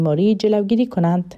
بیماری جلوگیری کنند.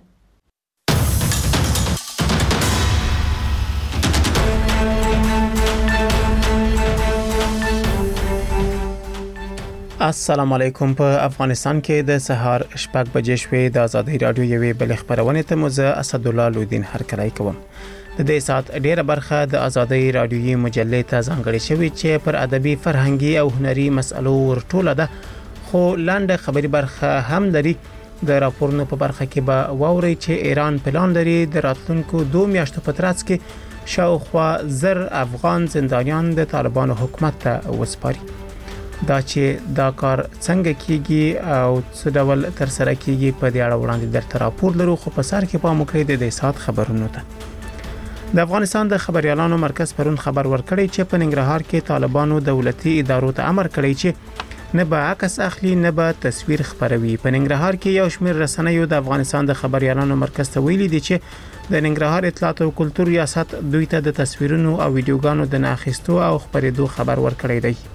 السلام علیکم. په افغانستان کې د سهار شپږ بجې شوې د آزادۍ رادیو یوې بل خبرونه ته مزه اسدالله لودین هرکلی کوم. د دې سات ډیره برخه د آزادۍ رادیوي مجلې ته ځانګړې شوې چې پر ادبي فرهنګي او هنري مسالو ورټوله ده، خو لاندې خبري برخه هم لري. د راپورونو په برخه کې به واوري چې ایران پلان لري د راتلونکو 2 میاشتو په ترڅ کې شاوخوا 1000 افغان زندانیان د طالبانو حکومت ته وسپاري. دا چې دا کار څنګه کیږي او څه ډول تر سره کیږي په دې اړه وړاندې درته راپور لرو، خو په سر کې پام وکړئ د دې سات خبرونو ته. د افغانستان د خبريالانو مرکز پرون خبر ورکړی چې په ننګرهار کې طالبانو دولتي ادارو ته امر کړی چې نه به عکس اخلي نه به تصویر خبروي. په ننګرهار کې یو شمېر رسنیو د افغانستان د خبريالانو مرکز ته ویلي دي چې د ننګرهار اطلاعات او کلتور ریاست دوی ته د تصویرونو او ویډیوګانو د ناخستو او خبرېدو خبر ورکړی دی.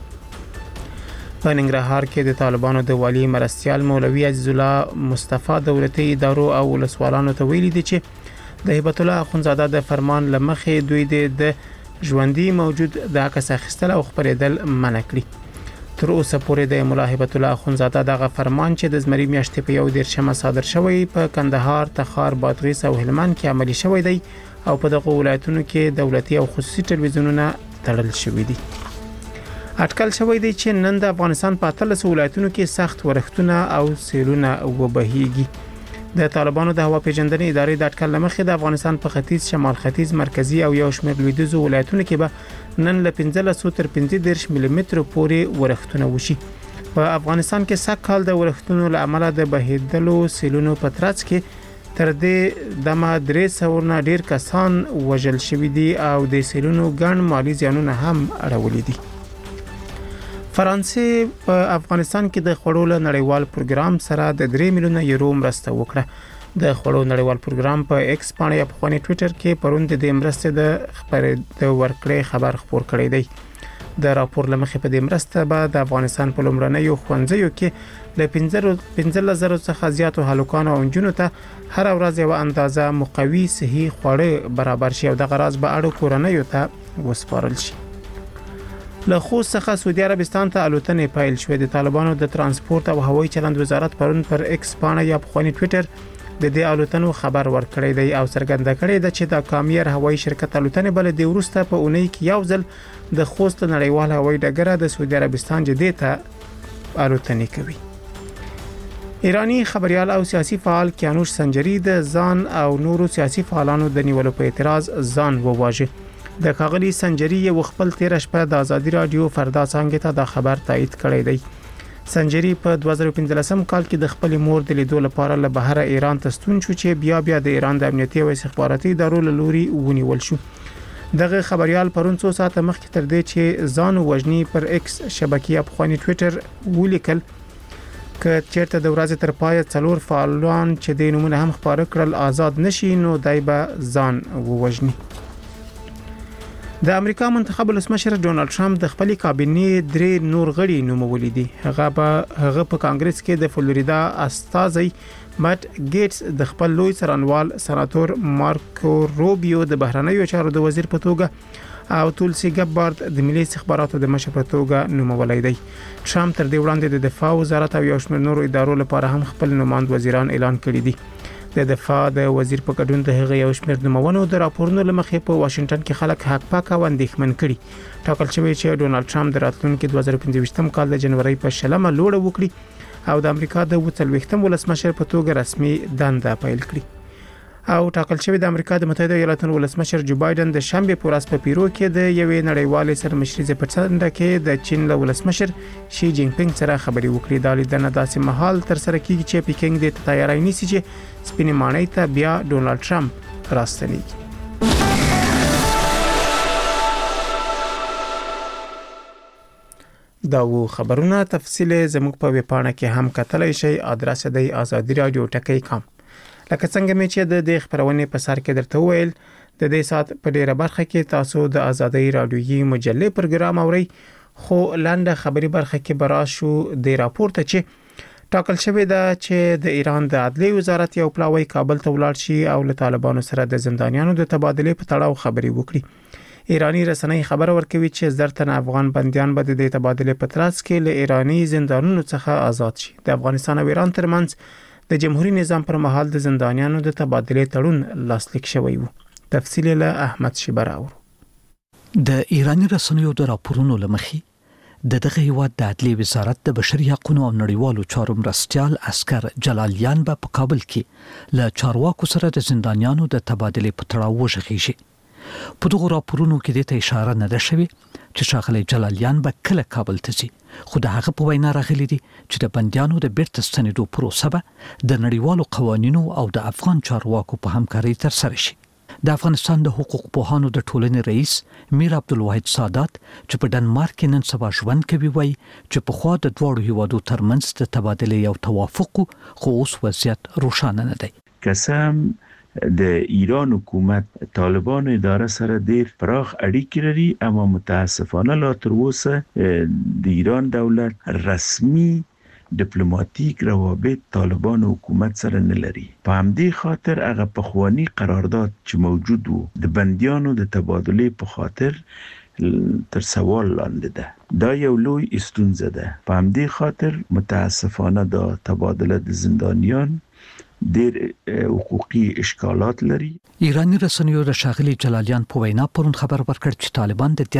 په ننګرهار کې د طالبانو د والی مرستيال مولوي عزیز الله مصطفی دولتي ادارو او ولسوالانو ته ویلي دي چې د هیبت الله اخونزاده د فرمان لمخې دوی د ژوندۍ موجود د عکس اخیستل او خبرېدل منع کړی. تر اوسه پورې د مولا هیبت الله اخونزاده دغه فرمان چې د زمري میاشتې په 1 صادر شوی په کندهار، تخار، بادغیس او هلمند کې عملی شوی دی او په دغه ولایتونو کې دولتي او خصوصي ټلویزیونونه تړل شوی دي. اټکل شوی دی چې نن د افغانستان په 13 ولایتونو کې سخت ورښتونه او سیلونه وبهیږي. د طالبانو د هوا پیژندنې ادارې د اټکل لمخې د افغانستان په ختیځ، شمال ختیځ، مرکزی او یو شمېر لویدیځو ولایتونو کې به نن له 15 تر 15 ملي متر پورې ورښتونه وشي. په افغانستان کې سږ کال د ورښتونو له امله د بهیدلو سیلونو په ترڅ کې تر دې دمه 300 نه ډیر کسان وژل شوي دي او د سیلونو ګڼ مالی زیانونه هم اړولي دي. فرانسې په افغانستان کې د خوړو له نړیوال پروګرام سره د 3 میلیونه یورو مرسته وکړه. د خوړو نړیوال پروګرام په ایکس باندې یا په خوني ټوئیټر کې پرون د مرستې د خبرې ورکړې خبر خبر کړی دی. د راپور لمخې په دې مرسته به د افغانستان په لومړنیو ښوونځیو کې له 15,000 څخه زیاتو هلکانو او نجونو ته هر ورځ یو اندازه مقوي صحي خواړه برابر شي او د غراض به اړو کورنیو ته وسپارل شي. له خوست څخه سعودي عربستان ته الوتنې پیل شوې. د طالبانو د ترانسپورت او هوایي چلند وزارت پرون پر ایکس باندې یا په خوني ټوئیټر د دې الوتنو خبر ورکړی دی او څرګنده کړی دی چې د کامیر هوایي شرکت الوتنې بل د ورسته په اونۍ کې یو ځل د خوست نړیوال هوایي ډګر د سعودي عربستان جدې ته الوتنې کوي. ایرانی خبريال او سیاسي فعال کیانوش سنجری د ځان او نورو سیاسي فعالانو د نیولو په اعتراض ځان وواژه. د کاغلی سنجری یو خپل 13 شپه د آزادۍ رادیو فردا څنګه ته د خبر تایید کړی دی. سنجری په 2015 کال کې د خپل مور د لیدو لپاره له بهر ایران ته ستون شو چې بیا د ایران د امنیتي او استخباراتي ادارو له لوري ونیول شو. دغه خبريال پرون 2 ساعته مخکې تر دې چې ځان وژني پر ایکس شبکیه په خوني ټوئیټر ولیکل ک چیرته د ورځې تر پای 4 فعالان چې د نمونه هم خبره کړل آزاد نشي نو دای به ځان وژني. د امریکا منتخب ولسمشر ډونالد ټرمپ د خپل کابینې 3 نور غړي نومولي دي. هغه په کانګرس کې د فلوریدا استازي مات ګیټس، د خپل لوی سرانوال سناتور مارکو روبیو د بهرنیو چارو د وزیر په توګه او تولسی ګبارد د ملي استخباراتو د مشر په توګه نومولای دی. ټرمپ تر دې وړاندې د دفاع وزارت او یو شمېر نورو ادارو لپاره هم خپل نوماند وزیران اعلان کړي دي. د دفاع د وزیر په ګډون د هغه یو شمېر نومونو د راپورونو لمخې په واشنگټن کې خلک حق پاک او اندېښمن کړي. ټاکل شوی چې ډونالد ټرمپ د راتلونکي 2025 کال د جنوري په 20 لوړه وکړي او د امریکا د 40 ولسمشر په توګه رسمي دنده پیل کړي. او ټاکل شوی د امریکا د متحده ایالاتونو ولسمشر جو بایدن د شنبه په ورځ په پیرو کې د یوې نړیوالې سرمشري په څنډه کې د چین له ولسمشر شي جین پینګ سره خبري وکړي. د لیدنه داسې مهال تر سره کیږي چې پیکنګ د تیاری نیسي چې سپینې ماڼۍ ته بیا ډونالد ټرمپ راستنیږي. دا و خبرونه تفصیل زموږ په ویبپاڼه کې هم کتلای شئ. ادرس دی azadi.radio.com. لکه څنګه مې چې د دې خبرونه په سر کې درته ویل، د دې سات په ډیره برخه کې تاسو د آزادۍ رادیويي مجلې پروګرام اورئ، خو لاندې خبري برخه کې براشو د راپورته چې ټاکل شوې ده چې د ایران د عدلي وزارت یو پلاوی کابل ته ولاړ شي او له طالبانو سره د زندانیانو د تبادله په تړاو خبري وکړي. ایرانی رسنۍ خبر ورکوي چې زرتن افغان بنديان به د تبادله په ترڅ کې له ایرانی زندانونو څخه آزاد شي. د افغانستان او ایران ترمنځ د جمهوریت نظام پر مهال د زندانیانو د تبادله تړون لاسلیک شوی و. تفصیل له احمد شبراور. د ایرانی رسنیو د راپورونو لمخې دغه هیواد د عدلي وزارت د بشري حقوقو او نړیوالو چارو مرستيال عسكر جلالیان په کابل کې له چارواکو سره د زندانیانو د تبادله په تړاو وژغېږي. په دغه راپورونو کې د اشاره نه ده شوې چې ښاغلي جلالیان به کله کابل ته ځي، خو د هغه په وینا راغلي دي چې د بنديانو د بیرته ستنېدو پروسه به د نړیوالو قوانینو او د افغان چارواکو په همکارۍ ترسره شي. د افغانستان د حقوق پوهانو د ټولنې رئیس میر عبدالواحد سادات چې په ډنمارک کې نن سبا ژوند کوي وایي چې په خوا د دوړو هیوادو ترمنځ د تبادله یو توافق خو اوس وضعیت روښانه نه دی. قسم د ایران حکومت طالبان اداره سره ډیر پراخ اړیکې لري، اما متاسفانه لا تر اوسه د ایران دولت رسمي ډیپلوماټیک روابط طالبان حکومت سره نه لري. په همدې خاطر هغه پخوانی قرارداد چې موجود وو د بنديانو د تبادله په خاطر تر سوال لاندې ده. دا یو لوی ستونزه ده. په همدې خاطر متاسفانه دا تبادله د زندانیان ډېر حقوقي اشکالات لري. ایرانی رسنیو د ښاغلي جلالیان په وینا پرون خبر ورکړ چې طالبان د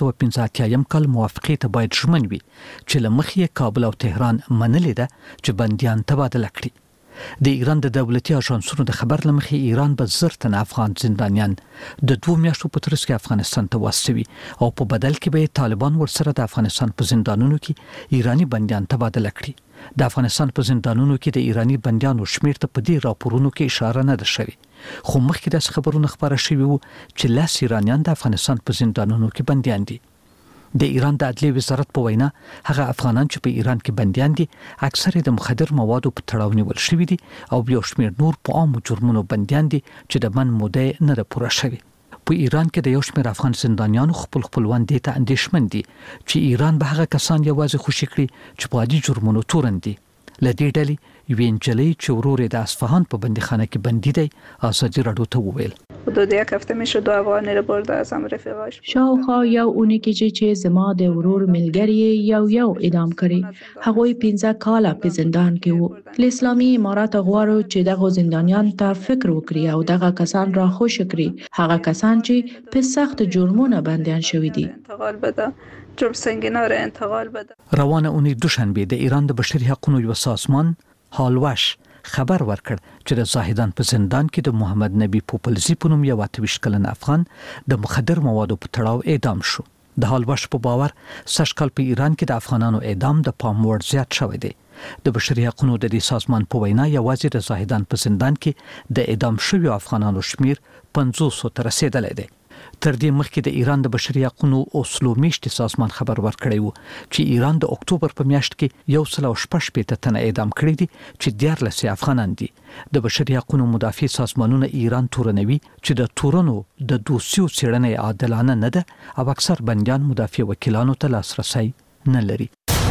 1985 کال موافقې ته باید ژمن وي چې له مخې کابل او تهران منلې ده چې بنديان تبادله کړي. د ایران د دولتي اژانسونو د خبر لمخې ایران به زرتن افغان زندانیان د 2 میاشتو په ترڅ کې افغانستان ته واستوي او په بدل کې به طالبان ورسره د افغانستان په زندانونو کې ایرانی بنديان تبادله کړي. د افغانستان په زندانونو کې د ایرانی بنديانو شمیر ته په دې راپورونو کې اشاره نه ده شوې، خو مخکې د خبرونو خبره شوې وو چې لاس ایرانیان د افغانستان په زندانونو کې بنديان دي. د ایران د عدلي وزارت په وینا هغه افغانان چې په ایران کې بنديان دي اکثره د مخدر موادو په تړاو نیول شوي دي او یو شمیر نور په عامو جرمونو بنديان دي چې د من موده نه ده پوره شوی. په ایران کې د یو شمیر افغان زندانیانو خپلوان دي ته اندېښمن دي چې ایران به هغه کسان یوازې خوشي کړي چې په عادي جرمونو تورن دي. لدې ډلې یوې نجلۍ چې ورور د اصفهان په بندیخانه کې بندي دی ازادي راډیو ته وویل حدود یک هفته میشه 2 افغانی رو برده از هم رفیقاش. شاوخوا یو اونی کې چې زما د ورور ملګری یو اعدام کړي، هغوی 15 کاله په زندان کې وو. له اسلامي امارات غواړو چې دغه زندانیان ته فکر وکړي او دغه کسان را خوش کړي، هغه کسان چې په سخت جرمونو بنديان شوي دي. انتقال بده جرم سنگینه را انتقال بده. روانه اونۍ دوشنبه د ایران د بشري حقوقو یو سازمان هالوش خبر ورکړ چې د زاهدان په زندان کې د محمد نبی پوپلزی په نوم یو 28 کلن افغان د مخدر موادو په تړاو اعدام شو. د هالوش په باور سږکال په ایران کې د افغانانو اعدام د پام وړ زیات شوی دی. د بشري حقوقو د دې سازمان په وینا یوازې د زاهدان په زندان کې د اعدام شویو افغانانو شمیر 500 ته رسیدلی دی. تر دې مخکې د ایران د بشري حقوقو اوسلو میشتي سازمان خبر ورکړی وو چې ایران د اکتوبر په میاشت کې 116 تنه اعدام کړي دي چې 14 افغانان دي. د بشري حقوقو مدافع سازمانونه ایران تورنوي چې د تورنو د دوسیو څېړنې عادلانه نه ده او اکثر بنديان مدافع وکیلانو ته لاسرسي نه لري.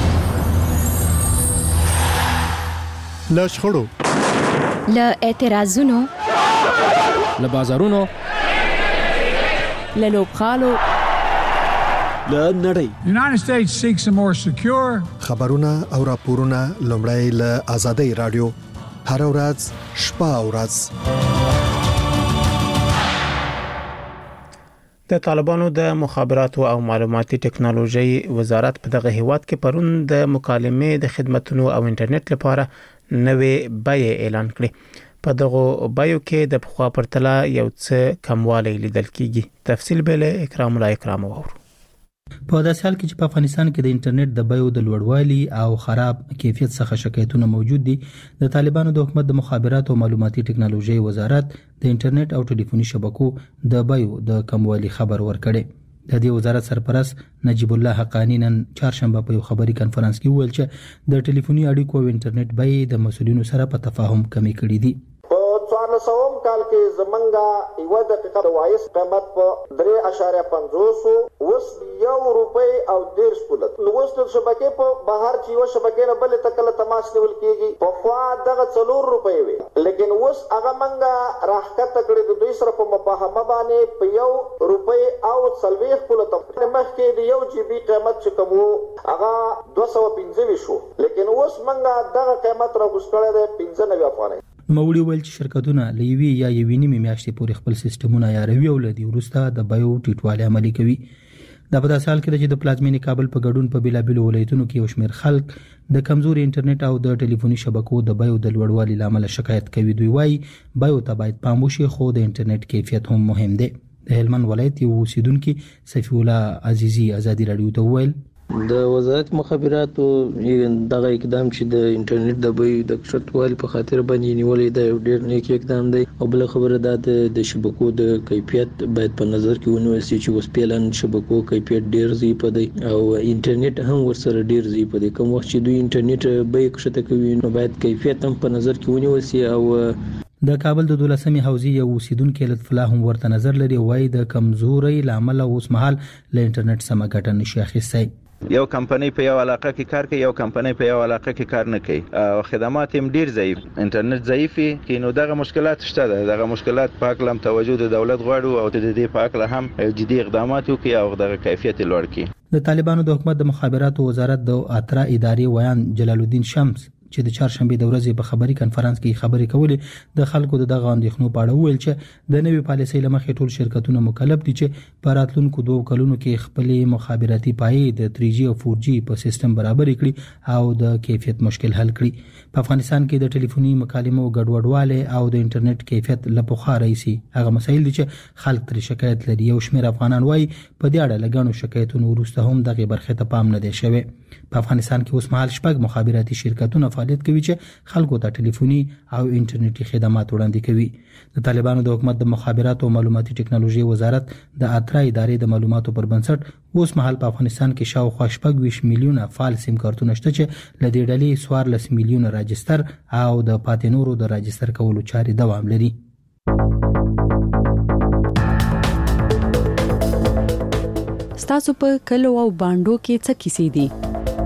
له شخړو، له اعتراضونو، له بازارونو، له لوبغالو، له نړۍ. United States seeks a more secure. خبرونه او راپورونه لومړی له آزادۍ رادیو هر ورځ شپه او ورځ. د طالبانو د مخابراتو او معلوماتي ټکنالوژي وزارت په دغه هیواد کې پرون د مکالمې د خدماتو او انټرنیټ لپاره نوې بیه اعلان کړې. په دغه بایو کې د پخوا پرتله یو څه کموالی لیدل کیږي. تفصیل به له اکرام الله اکرام وورو. په داسې حال کې چې په افغانستان کې د انټرنیټ د بیو د لوړوالي او خراب کیفیت څخه شکایتونه موجود دي، د طالبانو د حکومت د مخابرات او معلوماتي ټکنالوژي وزارت د انټرنیټ او ټلیفوني شبکو د بیو د کموالي خبر ورکړي. د دې وزارت سرپرست نجیب الله حقانی نن چهارشنبه په یو خبري کانفرنس کې ویل چې د ټلیفوني اړیکو او انټرنیټ بیې د مسؤلینو سره په تفاهم کمی کړي دي. په 1400 کال کې زمونږه یو دقیقه د وایس قیمت په 3.50 اوس ₹1 او 10 پولت. نو اوس د شبکې په بهر چې یو شبکې نه بل ته کله تماس نیول کیږي په خوا دغه ₹4 وي، لیکن اوس هغه منګه راحکته کړې د دوی سره په مفاهمه باندې په ₹1 او 40 پولت. مخکې د 1 GB قیمت چې کوم هغه 215 شو، لیکن اوس منګه دغه قیمت راغوښتل دی 95 افغانۍ. نوموړي ویل چې شرکتونه لوي یا یوې نیمې میاشتې پورې خپل سیستمونه عیاروي او لدی وروسته د بایو ټیټوالي عملي کوي. دا په داسې حال کې چې د پلازمینې کابل په ګډون په بیلابیلو ولایتونو کې یو شمېر خلک د کمزوري انټرنیټ او د ټلیفوني شبکو د بایو د لوړوالي لامل شکایت کوي. دوی وایي بایو ته باید پام وشي، خو د انټرنیټ کیفیت هم مهم دی. د هلمند ولایت یو اوسیدونکي سفی الله عزیزی ازادي رادیو ته وویل د وزارت مخابراتو دغه اقدام چې د انټرنیټ د بیې د کښتوالي په خاطر باندې نیولې دا یو ډېر نیک اقدام دی. او بل خبره دا د شبکو د کیفیت باید په نظر کې ونیول شي چې اوس پیلن شبکو کیفیت ډېر ضعیف دی او انټرنیټ هم ورسره ډېر ضعیف دی. کوم وخت چې دوی انټرنیټ بیې کښته کوي نو باید کیفیت هم په نظر کې ونیول شي. او د کابل د 12مې حوزې یو اوسیدونکي لطف الله هم ورته نظر لري. وایي د کمزوري لامل اوس مهال له انټرنیټ سم ګټه نشي اخیستی. یو کمپنی په یو علاقه کې کار کوي، یو کمپنی په یو علاقه کې کار نه کوي او خدمات هم ډیر ضعیف، انټرنیټ ضعیف کی نو دغه مشکلات شته ده. دغه مشکلات په اړه هم توجه د دولت غواړو او د دې په اړه هم جدي اقدامات وکړي او دغه کیفیت لوړ کړي. د طالبانو د حکومت د مخابراتو وزارت د اترا ادارې ویان جلال الدین شمس چې د چهارشنبه د ورځې په خبري کانفرنس کې خبرې کولې د خلکو دغه اندېښنو په اړه ویل چې د نوې پالیسۍ لمخې ټول شرکتونه مکلف دي چې په راتلونکو 2 کلونو کې خپل مخابراتي پایې د 3G او 4G په سیستم برابر کړي او د کیفیت مشکل حل کړي. په افغانستان کې د ټلیفوني مکالمو ګډوډواله او د انټرنیټ کیفیت لپاره رئیسي هغه مسایل دي چې خلک تر شکایت لري. یو شمېر افغانان وایي په دې اړه لګانو شکایتونو وروسته هم دغه برخه ته پام نه دی شوی. په افغانستان کې اوس مهال شپږ مخابراتي شرکتونه فعالیت کوي چې خلکو ته ټلیفوني او انټرنیټي خدمات وړاندې کوي. د طالبانو د حکومت د مخابراتو او معلوماتي ټکنالوژي وزارت د اترا ادارې د معلوماتو پر بنسټ اوس مهال په افغانستان کې شاوخوا 20 میلیونه فعال سیم کارتونه شته چې ل دې ډلې 14 میلیونه راجستر او د پاتې نورو د راجستر کولو چارې دوام لري. ستاسو په کلو او باندو کې څه کیسې دي؟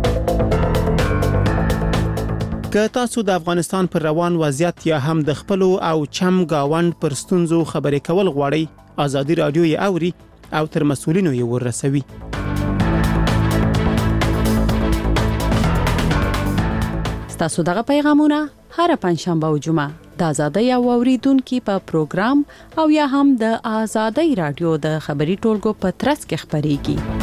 که تاسو د افغانستان پر روان وضعیت یا هم د خپل او چم گاوند پر ستونزو خبرې کول غواړئ، ازادي رادیو یې اوري او تر مسؤلینو یې ورسوي. ستاسو دغه پیغامونه هر پنځشنبه او جمعه د ازادي او اوریدونکو په پروګرام او یا هم د ازادي رادیو د خبري ټولګو په ترڅ کې خبريږي.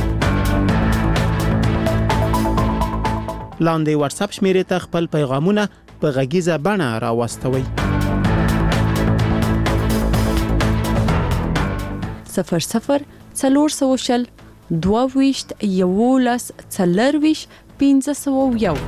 لاندې واتس اپ شمیرې ته خپل پیغامونه په غږیزه بڼه راوستوئ. 00 400 22 11 40 501.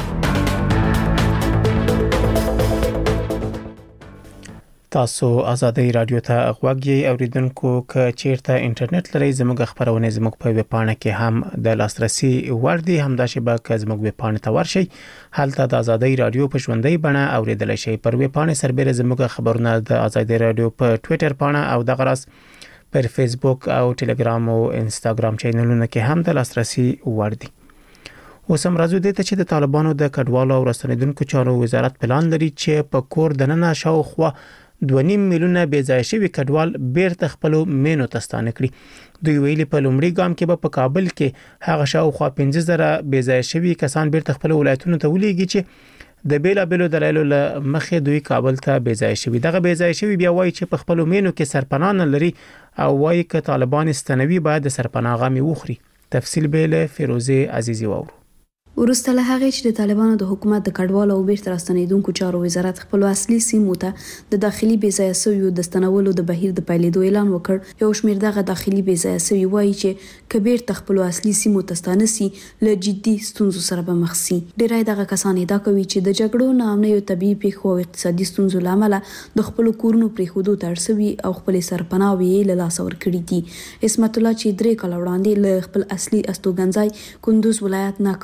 تاسو ازادي رادیو ته غوږ یې اوریدونکو. که چیرته انټرنیټ لري زموږ خبرونه زموږ په ویب پاڼه کې هم د لاسرسي وړ دي، همدا شبه که زموږ ویب پاڼه ته ورشي هلته د ازادي رادیو په ژوندۍ بڼه اوریدل شي. پر ویب پاڼه سربېره زموږ خبرونه د ازادي رادیو په ټوئیټر پاڼه او د غراس پر فیسبوک او ټلګرام او انستګرام چینلونو کې هم د لاسرسي وړ دي. اوس هم راځو دې ته چې د طالبانو د کډوالو او راستنیدونکو چارو وزارت پلان لري چې په کور دننه شاوخوا 2.5 میلیونه بېځایه شوي کډوال بیرته خپل مینو ته ستانه کړي. دوی ویلي په لومړي ګام کې به په کابل کې هغه شاوخوا 15,000 بېځایه شوي کسان بیرته خپل ولایتونو ته ولېږي چې د بیلابېلو دلایلو له مخې دوی کابل ته بېځایه شوي. دغه بېځایه شوي بیا وایي چې په خپل مینو کې سرپناه نه لري او وایي که طالبان استنوي باید د سرپناه غمي وخوري. تفصیل به له فیروزه عزیزی واورو. ورسته له هغه چې د طالبانو د حکومت د کډوالو او بیرته راستنیدونکو چارو وزارت خپل اصلي سیمو ته د داخلي بېځایه سویو د ستنولو د بهیر د پیلېدو اعلان وکړ. یو شمېر دغه داخلي بېځایه سوي وایي چې که بیرته خپل اصلي سیمو ته ستانه سي له جدي ستونزو سره به مخ سي. ډېری دغه کسان ادعا کوي چې د جګړو، ناامنیو، طبیعي پیښو او اقتصادي ستونزو له امله د خپل کورونو پرېښودو ته اړ سوي او خپل سرپناوي له لاسه ورکړي دي. اسمت الله چې 3 کاله وړاندې له خپل اصلي استوګنځای کندوز ولایت نه کابل ته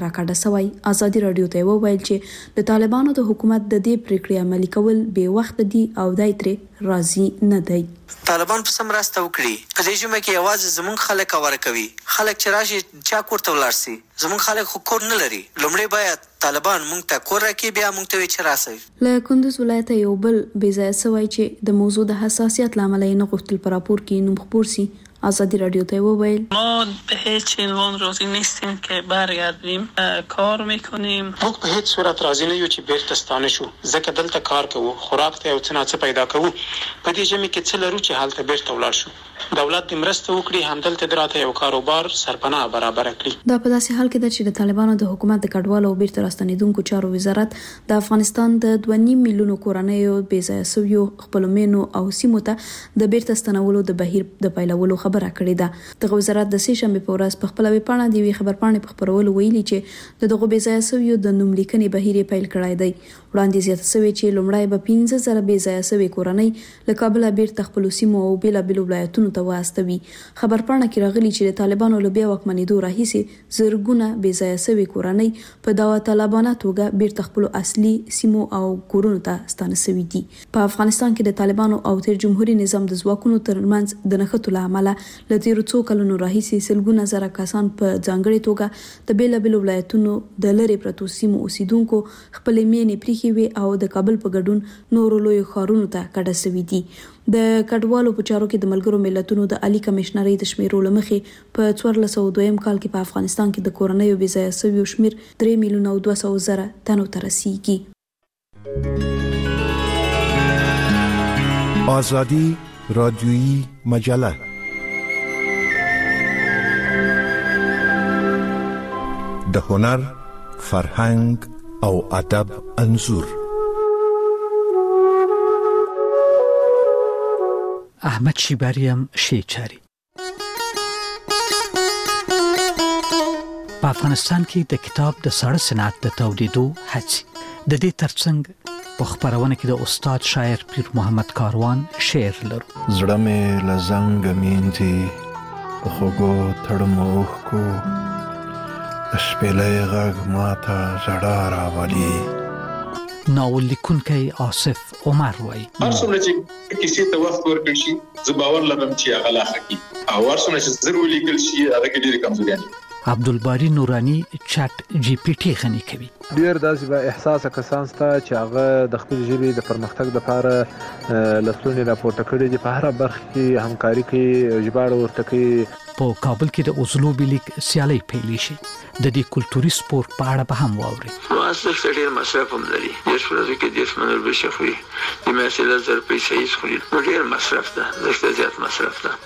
راکړه سوی. ازادي رادیو ته وویل چې د طالبانو د حکومت د دې پریکړې عملي کول به وخت دي او دای ترې راضي نه دی. طالبان په سم راسته وکړي په دې جمعه کې आवाज زمونږ خلک ورکوي. خلک چې راشي چا کورته ولاړ سي. زمونږ خلک خو کور نه لري. لومړی باید طالبان مونږ ته کور راکړي بیا مونږ ته وی چې راسي. له کندوز ولایت یو بل بېځایه سوی چې د موضوع د حساسیت لامل یې نه غوښتل پر راپور کې نوم خپور سي. آزادی رادیو ته وویل ما به هیچ عنوان راضی نیستیم که برگردیم کار میکنیم. موږ په هیڅ صورت راضی نه یو چې بیرته ستانه شو ځکه دلته کار کوو خوراک ته او څه پیدا کوو. په دې جمع کې څه لرو چې حالت بیرته ولاړ شو. دولت دې مرسته وکړي همدلته دراته یو کاروبار سرپناه برابر کړي. دا په داسې حال کې ده چې د طالبانو د حکومت د کډوالو او بیرته راستنیدونکو چارو وزارت د افغانستان د 2.5 میلیونو کورنیو بېځایه سویو خپل مینو او سیمو ته د بیرته ستنولو د بهیر د پیلولو خبره کړې ده. د وزارت د سې شنبه په ورځ په خپل ویب پاڼه دی خبرپاڼې په خبرولو ویلي چې دغه بېځایه سویو د نوم لیکنې بهیر پیل کړای دی. وړاندې زیاته شوې چې لومړی به 15,000 بېځایه سوي کورنۍ له کابل بیرته خپل سیمو او بیلابېلو ولایتونو ته واستوي. خبرپاڼه کې راغلي چې د طالبانو له بیا واکمنېدو راهیسې زرګونه بېځایه سوي کورنۍ په داوطلبانه توګه بیرته خپل اصلي سیمو او کورونو ته ستانه شوي دي. په افغانستان کې د طالبانو او تیر جمهوریت نظام د ځواکونو ترمنځ د نښتو له امله له تیرو څو کلونو راهیسې سلګونه زره کسان په ځانګړې توګه د بیلابېلو ولایتونو د لرې پرتو سیمو اوسیدونکو خپلې مینې پریښې وي او د کابل په ګډون نورو لوی ښارونو ته کډه شوي دي. د کډوالو په چارو کې د ملګرو ملتونو د عالی کمشنرۍ د شمیرو له مخې په 1402 کال کې په افغانستان کې د کورنیو بېځایه سویو شمیر 3 میلیونه او 200 زره تنو ته رسیږي. آزادی رادیویی مجله د هنر، فرهنګ او ادب انځور. احمد شیباریم شیچاری په افغانستان کې د کتاب د ساړه صنعت د تولیدو هڅې د دې ترڅنګ په خبرونه کې د استاد شاعر پیر محمد کاروان شعر لرو. زړه مې لزنګ مینځي په خوږو تړموخ کو شپېلې غږ ماته زړه راولي. ناول لیکونکی آصف عمر وایي هر څومره چې کیسې ته وخت ورکړل شي زه باور لرم چې هغه لا ښه کیږي او هر څومره چې زر ولیکل شي هغه کې ډېرې کمزورۍ دي. عبدالباری نورانی چټ جی پی ټي غني کوي. ډیر داسې به احساس کسان ستا چې هغه د خپل ژبې د پرمختګ لپاره لسلونی راپورته کړي دي په هر برخه کې همکاري کوي ژباړه ورته کوي. په کابل کې د اوزلوبي لیگ سیالي پیل شي. د دې کلتوري سپورت په اړه به هم واوري. مؤسسه ډېر مصرف هم لري. د شپږ کې د اسمنور بشخوي د مسله زر پیسې یې خوري. ډېر مصرف ده. زښت زیات مصرف ده.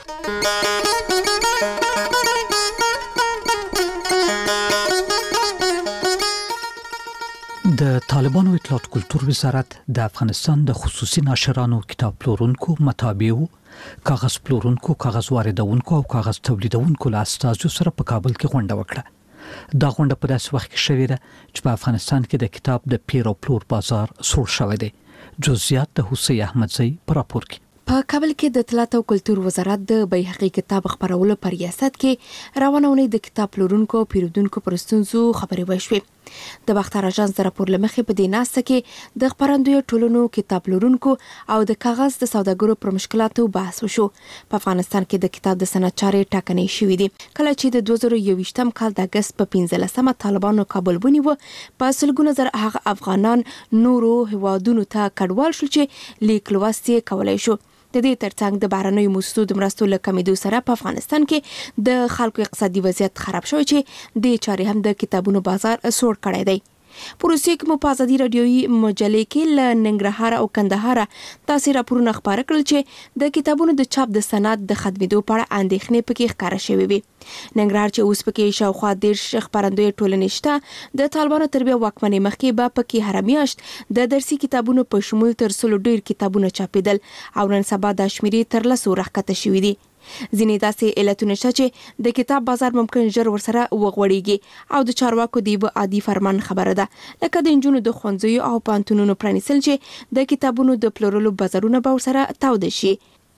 د طالبانو اطلاعات کلتور وزارت د افغانستان د خصوصي ناشرانو، کتاب پلورونکو، مطابعو، کاغذ پلورونکو، کاغذ واردونکو او کاغذ تولیدونکو له استازو سره په کابل کې غونډه وکړه. دا غونډه په داسې وخت کې شوې ده چې په افغانستان کې د کتاب د پیر او پلور بازار سوړ شوی دی. جزئیات د حسین احمدزی په راپور کې. په کابل کې د اطلاعات او کلتور وزارت د بیحقي کتاب خبرولو پر ریاست کې روانه ونې د کتاب پلورونکو او پیرودونکو پر ستونزو خبرې وشوې. د باختر اژانس د راپور لمخې په دې ناسته کې د خبرندوی ټولنو، کتاب پلورونکو او د کاغذ د سوداګرو پر مشکلاتو بحث وشو. په افغانستان کې د کتاب د صنعت چارې ټاکنې شوې دي. کله چې د 2021م کال د اگست په 15مه طالبانو کابل ونیو، په سلګونه زر هغه افغانان نورو هوادونو ته کډوال شول چې لیک لوست یې کولای شو. د دې ترڅنګ د بهرنیو موسسو د مرستو له کمیدو سره په افغانستان کې د خلکو اقتصادي وضعیت خراب شوی چې د چارې هم د کتابونو بازار سوړ کړی دی. پروسې کې مو په ازادي رادیوي مجلې کې له ننګرهار او کندهار تاسو راپورونه خبره کړل چې د کتابونو د چاپ د صنعت د خدمتو په اړه اندېښنې پکې ښکاره شوې وي. ننګرهار چې اوس پکې شاوخوا 10 خبرندوی ټولنې شته، د طالبانو تربیه واکمنۍ مخکې به پکې هر میاشت د درسي کتابونو په شمول تر څلو ډیر کتابونه چاپېدل او نن سبا د شمیرې تر 10 راښکته شوې دي. ځینې داسې علتونه شته چې د کتاب بازار ممکن ژر ورسره وغوړېږي او د چارواکو د یو عادي فرمان خبره ده، لکه د نجونو د ښوونځیو او پوهنتونونو پرانیستل چې د کتابونو د پلورلو بازارونه به ورسره تاوده شي.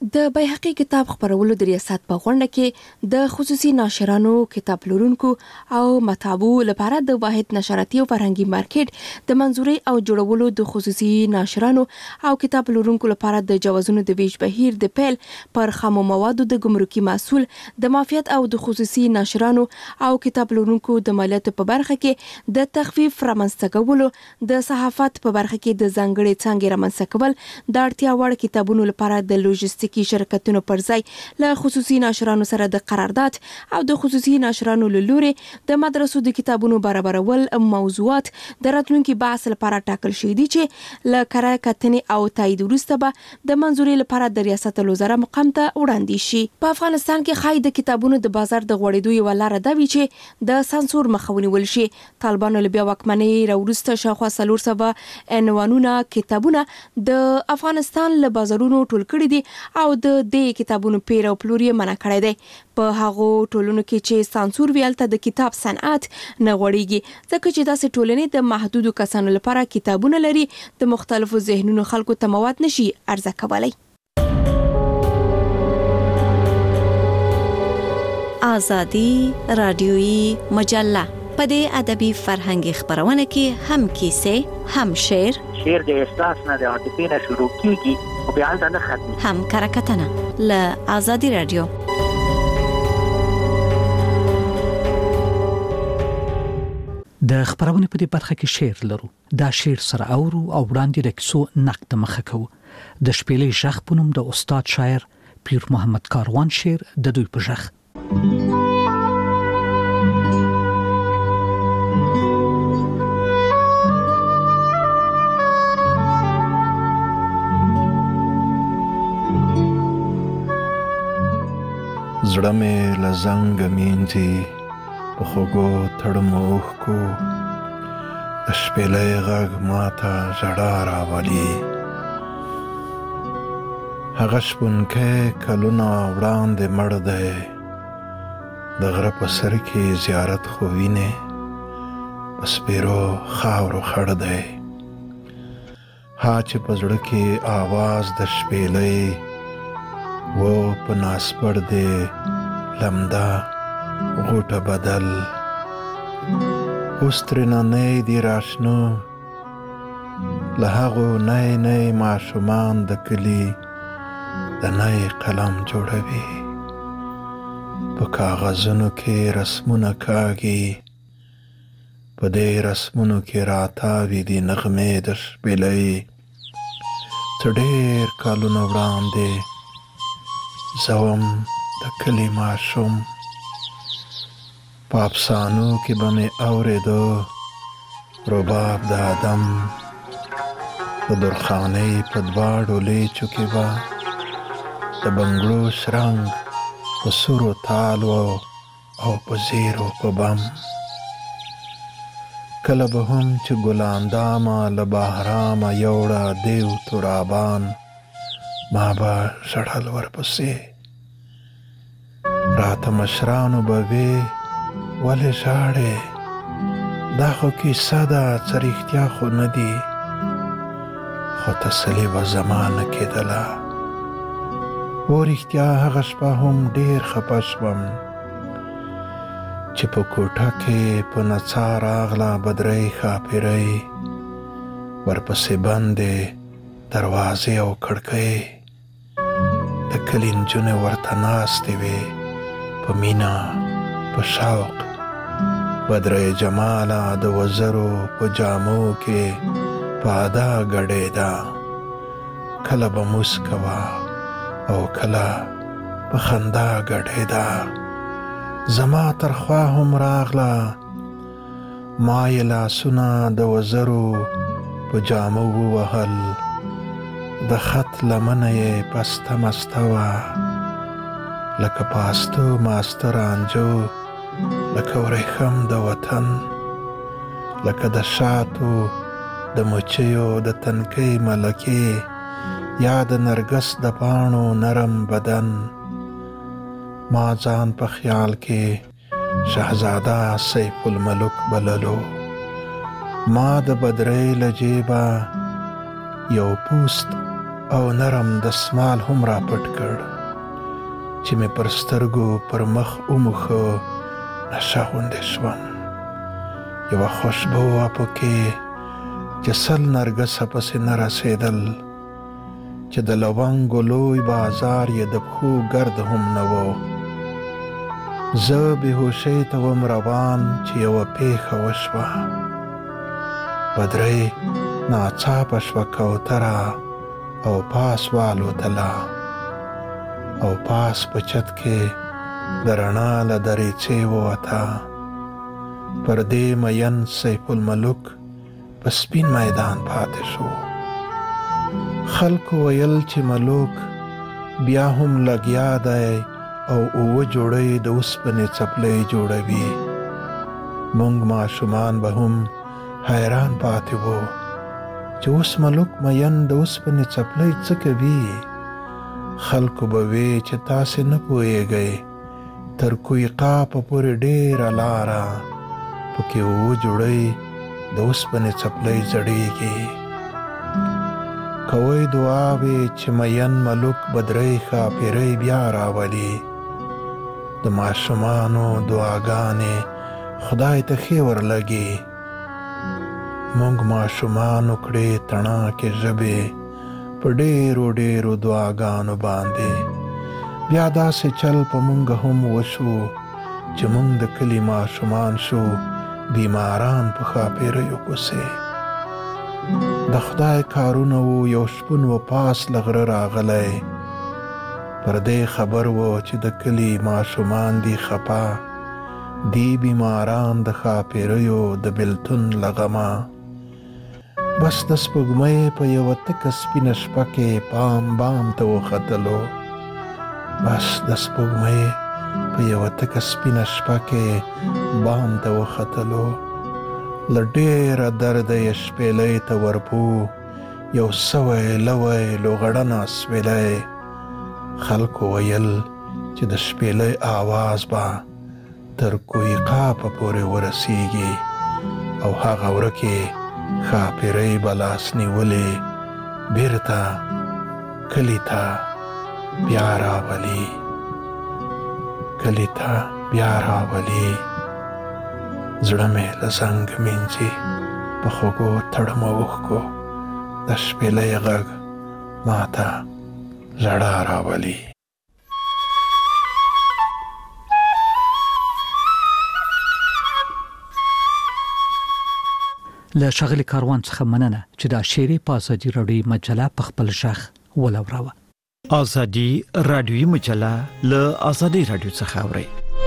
د بیهقي کتاب خپرولو د ریاست په غونډه کې د خصوصي ناشرانو، کتاب پلورونکو او مطبعو لپاره د واحد نشراتي او فرهنګي مارکیټ د منځوري او جوړولو، د خصوصي ناشرانو او کتاب پلورونکو لپاره د جوازونو د ویش بهیر د پیل پر خامو موادو د ګمرکي محصول د معافیت او د خصوصي ناشرانو او کتاب پلورونکو د مالیاتو په برخه کې د تخفیف رامنځته کولو، د صحافت په برخه کې د ځانګړي څانګې رامنځته کول، د اړتیا وړ کتابونو لپاره د لوجستیکي شرکتونو پر ځای له خصوصي ناشرانو سره د قرارداد او د خصوصي ناشرانو له لوري د مدرسو د کتابونو برابرول موضوعات د راتلونکي بحث لپاره ټاکل شوي دي چې له قرار کتنې او تایید وروسته به د منځوري لپاره د ریاست الوزرا مقام ته وړاندې شي. په افغانستان کې خای د کتابونو د بازار د غوړېدو یو لار ده وی چې د سانسور مخه ونیول شي. طالبانو له بیا واکمنۍ راوروسته شاوخوا 400 عنوانونه کتابونه د افغانستان له بازارونو ټول کړي دي او د دې کتابونو پیر او پلور یې منع کړی دی. په هغو ټولنو کې چې سانسور ویلته د کتاب صنعت نه غوړیږي، ځکه چې داسې ټولنې د محدودو کسانو لپاره کتابونه لري، د مختلفو ذهنونو خلکو ته مواد نشي عرضه کولی. آزادی رادیویی مجله په دې ادبي فرهنګي خبرونه کې هم کیسې، هم شعر د احساس نه د عاطفې نه شروع کیږي او بیا نه ختمي، هم کرکټنه له آزادی رادیو. د خبرونه په دې برخه کې شعر لرو. دا شعر سره اورو او وړاندې د کیسو نقد مخه کوو. د شپېلې ژغ په نوم د استاد شاعر پیر محمد کاروان شعر د دوی په ژغ. زړه مې له زنګه مینځي په خوږو تړمو اوښکو، د شپېلۍ غږ ماته ژړا راولي. هغه شپونکی کلونه وړاندې مړ دی، د غره په سر کې زیارت خو وینې په سپېرو خاورو خړ دی. ها چې په زړه کې آواز د شپېلۍ و په ناسپړ دی لمده غوټه بدل. اوس ترېنه نی دی راشنو له هغو نی نی ماشومان د کلي د نی قلم جوړوي. په کاغذونو کې رسمونه کاږي، په دې رسمونو کې راتاوي دي نغمې د شپېلۍ. څه ډېر کالونه وړاندې زوم د کلی ماشوم، په افسانو کې به مې اورېدو رباب د آدم، د درخانۍ په دواړو لیچو کې به د بنګړو شرنګ په سورو تالو او په زیرو په بم. کله به هم چې ګلاندامه له بهرامه یوړه دیو ترابان، ما به ژړل ورپسې. راته مشرانو به وې ولې ژاړې، دا خو کیسه ده څه رښتیا خو نه دي. خو تسلي به زما نه کېدله. و رښتیا هغه شپه هم ډېر خفه شوم چې په کوټه کې په نڅا راغله بدرۍ ښاپېرۍ، ورپسې بندې دروازې او کړکۍ. د کلي نجونې ورته ناستې وې په مینه په شوق. بدرۍ جماله د وزرو په جامو کې په ادا ګډېده، کله به موسکه وه او کله په خندا ګډېده. زما تر خوا هم راغله، ما یې لاسونه د وزرو په جامو ووهل، د خط لمنه یې پسته مسته وه، لکه پاستو ماسته رانجو، لکه ورېښم د وطن، لکه د شاتو د مچیو د تنکۍ ملکې، یا د نرګس د پاڼو نرم بدن. ما ځان په خیال کې شهزاده سیف الملک بللو. ما د بدرۍ له جیبه یو پوست او نرم دسمال هم را پټ کړ چې مې پر سترګو پر مخ وموښه نشه غوندې شوم. یوه خوشبو وه پکې چې سل نرګسه پسې نه رسېدل، چې د لونګو لوی بازار یې د پښو ګرد هم نه و. زه بېهوشۍ ته وم روان چې یوه پېښه وشوه. بدرۍ ناڅاپه شوه کوتره او پاس والوتله، او پاس په چت کې د رڼا له دریڅې ووته. پر دې مین سیف الملک په سپین میدان پاتې شو. خلکو ویل چې ملوک بیا هم لګیا دی او اوه جوړۍ د اوسپنې څپلۍ جوړوي. موږ ماشومان به هم حیران پاتې وو چې اوس ملوک مین د اوسپنې څپلۍ څه کوي. خلکو به وی چې تاسې نه پوهیږئ، تر کوی قاپه پورې ډېره لاره پکې اوه جوړۍ د اوسپنې څپلۍ زړیږي. کوئ دعاوې چې مین ملوک بدرۍ ښاپیرۍ بیا راولي. د ماشومانو دعاګانې خدای ته ښې ورلګي. موږ ماشومانو کړې تڼاکې ژبې په ډېرو ډېرو دعاګانو باندې. بیا داسې چل په موږ هم وشو چې موږ د کلي ماشومان شو بیماران په ښاپیریو پسې. د خدای کارونه وو. یو شپون و پاس له غره راغلی، پر دې خبر و چې د کلي ماشومان دي خپه، دی بیماران د ښاپیریو د بېلتون له غمه. بس د سپوږمۍ په یوه تکه سپینه شپه کې پام بام ته وختلو. بس د سپوږمۍ په یوه تکه سپینه شپه کې بام ته وختلو. له ډېره درده یې شپېلۍ ته ورپو، یو سوی لوی لوغړنه سویلی. خلکو ویل چې د شپېلۍ آواز به تر کوی قاپه پورې ورسیږي، او هغه ورکې ښاپیرۍ به لاس نیولې بیرته کلي ته بیا راولي، کلي ته بیا راولي. زړه مې له زنګ مینځي په خوږو تړمه اوښکو، د شپېلۍ غږ ماته ژړا راولي. له ښاغلي کاروان څخه مننه چې دا شعري په ازادي راډیوي مجله په خپل ژغ ولوراوه. ازادي راډیوي مجله له ازادي راډیو څخه اوري.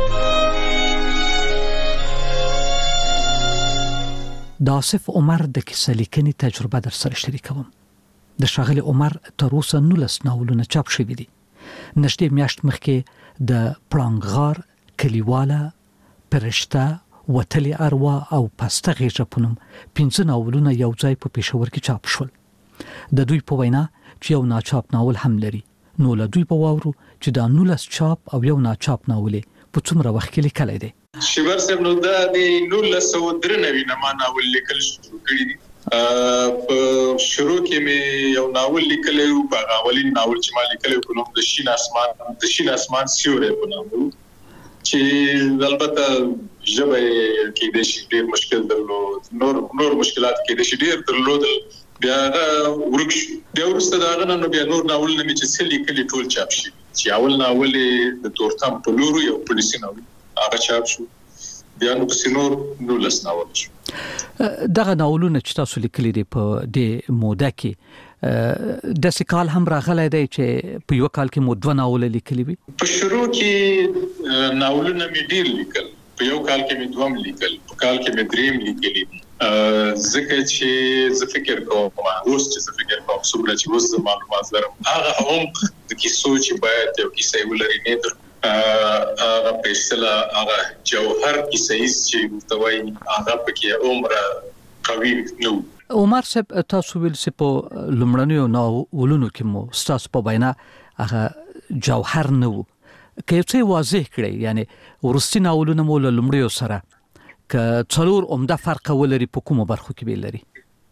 د آصف عمر د کیسه لیکنې تجربه در سره شریکوم. د ښاغلي عمر تر اوسه 19 ناولونه چاپ شوي دي. نږدې میاشت مخکې د پړانګغار، کلیواله، پرشته، وتلې اروا او پسته غیږه په نوم 15 ناولونه یو ځای په پېښور کې چاپ شول. د دوی په وینا چې یو ناچاپ ناول هم لري، نو له دوی په واورو چې دا 19 چاپ او یو ناچاپ ناول په څومره وخت کې لیکلی دی. شیبر صاحب نو دا د 1993 نه ما ناول لیکل شروع کړی دي. په شروع کې مې یو ناول لیکلی و، په اولین ناول چې ما لیکلی په نوم د شین اسمان سیوری په نوم و، چې البته ژبه کې د شي ډېر مشکل درلود، نور مشکلات کې د شي ډېر درلود. بیا ورک شو. بیا وروسته دا غنه نو بیا نور ناولونه مې چې څه لیکلي ټول چاپ شي. چې اول ناول د تورتم په لورو یو پولیسي ناول هغه چاپ شو. بیا نو پسې نور 19 ناول شو. دغه ناولونه چې تاسو لیکلي دي په دې موده کې د سکال هم راغلی دی چې په یو کال کې مو 2 ناول لیکلي وي. په شروع کې ناولونه مې ډیر لیکل، په یو کال کې مې 2 لیکل، په کال کې مې 3 لیکلي. ځکه چې زه فکر کوم اوس چې څومره چې اوس معلومات لرم، هغه هم د کیسو چې باید یو کیسه ولري نه در هغه په اصطلاح هغه جوهر کیسه چې متوي هغه پکې عمره قوي نو. عمر صاحب تاسو ویل چې په لومړنیو ناولونو کې مو ستاسو په وینا هغه جوهر نه و. که څه واضح کړئ، یعنی ورستي ناولونه مو له لومړیو سره که څلور عمده فرق ولري په کومو برخو کې به لري؟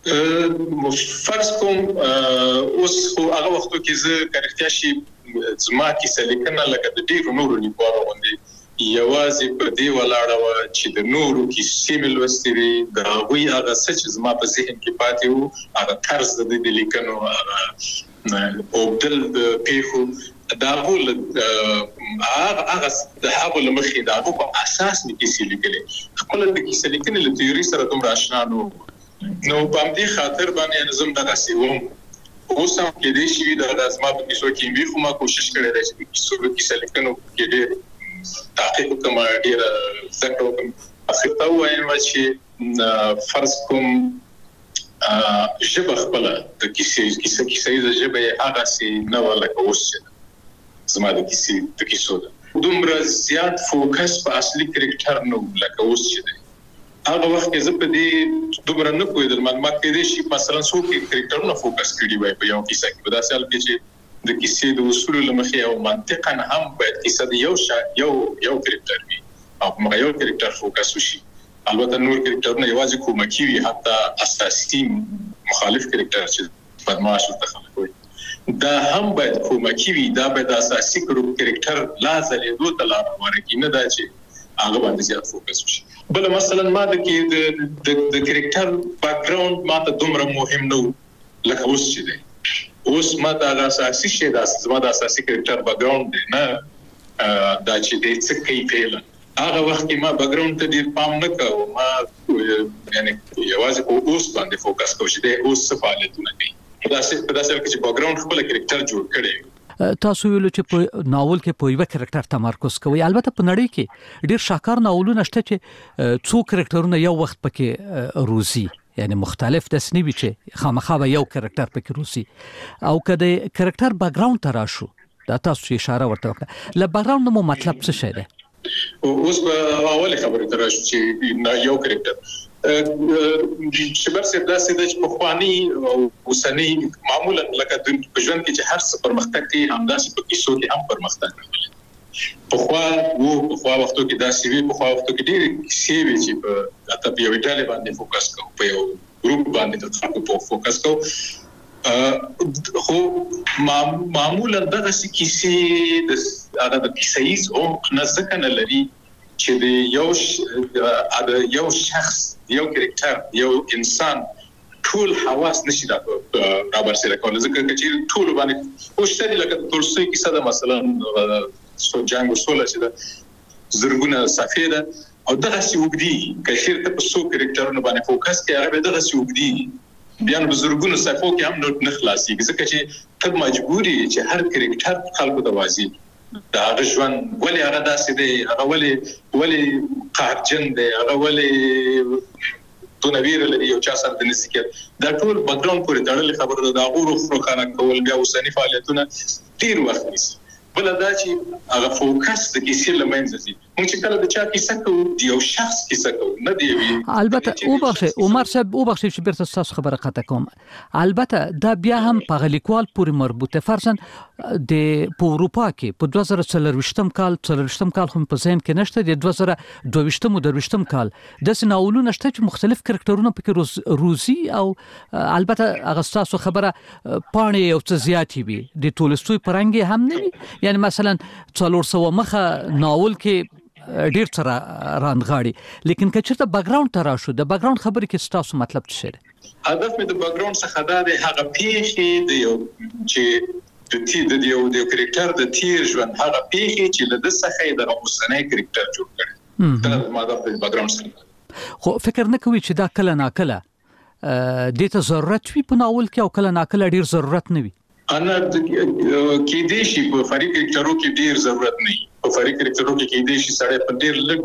فرض کوم اوس خو هغه وختو کې زه کارکتیا شي زما کې سلیکنه لکه د ډیرو نورو لیکوالو باندې یوازې په دې ولاړه و چې د نورو کې سیمل وستري د هغوی هغه څه چې زما په ذهن کې پاتې وو هغه طرز د لیکنو هغه او دل د پیښو دا ول هغه د هغه لمخې دا په اساس نه کیسې لیکلې خپل د کیسې لیکنې له تیوري سره دومره آشنا نو په دې خاطر باندې نظم دغه سیوم اوس هم کې دې شي د ازما په کیسو کې به خو ما کوشش کړې ده چې کیسې لیکنو کې دې تحقیق کوم ډیر څنګه کوم اخر ته وایم چې فرض کوم ژبه خپل د کیسې د ژبه هغه سي نه ولکه اوس زما د کیسو دومره زیات فوکس په اصلي کریکټر نو لکه اوس چې هغه وخت کې زه په دې دومره نه پوهېدل معلومات کې دې شي مثلا څوک کریکټرونه فوکس کړي وای په یو کیسه کې په داسې حال کې چې د کیسې د اصول لمخې او منطقاً هم باید کیسه د یو کریکټر وي او موږ یو کریکټر فوکس وشي البته نور کریکټرونه یوازې کومکی وي حتی اساسي مخالف کریکټر چې بدمعاش متخلف وي دا هم باید کومکی وي دا باید اساسي کریکټر لا زلیدو ته لار ورکړي نه دا چې هغه باندې زیات فوکس وشي بل مثلا ما د کریکټر بیک ګراوند ما ته دومره مهم نه لکه اوس چې دی اوس ما دا اساسي شی دا زما د اساسي کریکټر بیک ګراوند دی نه دا چې د څه کوي پیل هغه وخت کې ما بیک ګراوند ته ډیر پام نه کوم ما یعنی یوازې اوس باندې فوکس کوم چې د اوس څه فعالیتونه کوي دا څه چې بیک ګراوند خپل کریکټر جوړ کړي تاسو ویلو چې په ناول کې په یو کریکټر تمرکز کوي البته په نړۍ کې ډیر شاکار ناولونه شته چې څو کریکټرونه یو وخت پکې روزي یعنی مختلف تصنیفي چې خامخا یو کریکټر پکې روزي او کله کریکټر بیک ګراوند تراشو دا تاسو اشاره ورته وکړه ل بیک ګراوند مو مطلب څه شی دی اوس په اوله خبره تراشو چې یو کریکټر شبر سره داسې د خواني او وسنی معمولا لکه د ژوند کې چې هر څه پرمختګ کوي همداسې په کیسو کې هم پرمختګ کوي په خوا وختو کې داسې وي په خوا وختو کې ډېر کیسې وي چې په ادب یو ډول باندې فوکس کوي په یو ګروپ باندې د خلکو په فوکس کوي خو معمولا دغه کیسې د کیسې او نزدک نه لري چې د یو شخص یو کریکټر یو انسان ټول حواس نشي رابر سره کول ځکه چې ټول باندې اوشتري لکه تولستوی کیسه ده مثلا سو جنگ وسوله چې زرګونه صفحې ده او دغه سی وګدي کشیر ته په سو کریکټرونو باندې فوکس کوي هغه دغه سی وګدي بیا نو زرګونه صفحو کې هم نه خلاصي ځکه چې ته مجبوري چې هر کریکټر خلکو د وازي دا ژوند ولې هغه داسې دی هغه ولې قهرجن دی هغه ولې دونویر لري یو چا سره د نسکت دا ټول بیک ګراوند پورې تړلې خبره ده دا غوړو خروخانه کول بیا اوسنی فعالیتونه ډیر وخت نیسي بل دا چې هغه فوکس د کیسې لمنځه دي موږ چې کله د چا کیسه کوو یو شخص کیسه کوو نه دی البته او بخښه عمر صاحب او بخښه چې بیرته تاسو خبره قطع کوم البته دا بیا هم په غلیکوال پورې مربوطه فرضاً د اروپا کې په 2023م کال خو په ذهن کې نشته د 2022م کال د سناولونو نشته چې مختلف کریکټرونه پکې روزي او البته هغه تاسو خبره پانی او څه زیاتی وي د تولستوی پرنګي هم نه یعنی مثلا 400 مخه ناول کې ډیر سره راندغاړي لیکن کچته بیک ګراوند تراشو د بیک ګراوند خبرې کې تاسو مطلب څه دی هدف مې د بیک ګراوند څخه دا دی هغه پیښې د یو چې د یو کریکټر د تیر ژوند هغه پیښې چې له څخه د اوسنۍ کریکټر جوړ کړي دا ماده په بیک ګراوند سره خو فکر نه کوي چې دا کله ناکله د ته ضرورت وي په ناول کې او کله ناکله ډیر ضرورت نه وي انا کې دې شي په فري کریکټرو کې ډیر ضرورت نه په فري کریکټرو کې دې شي سره په ډیر لږ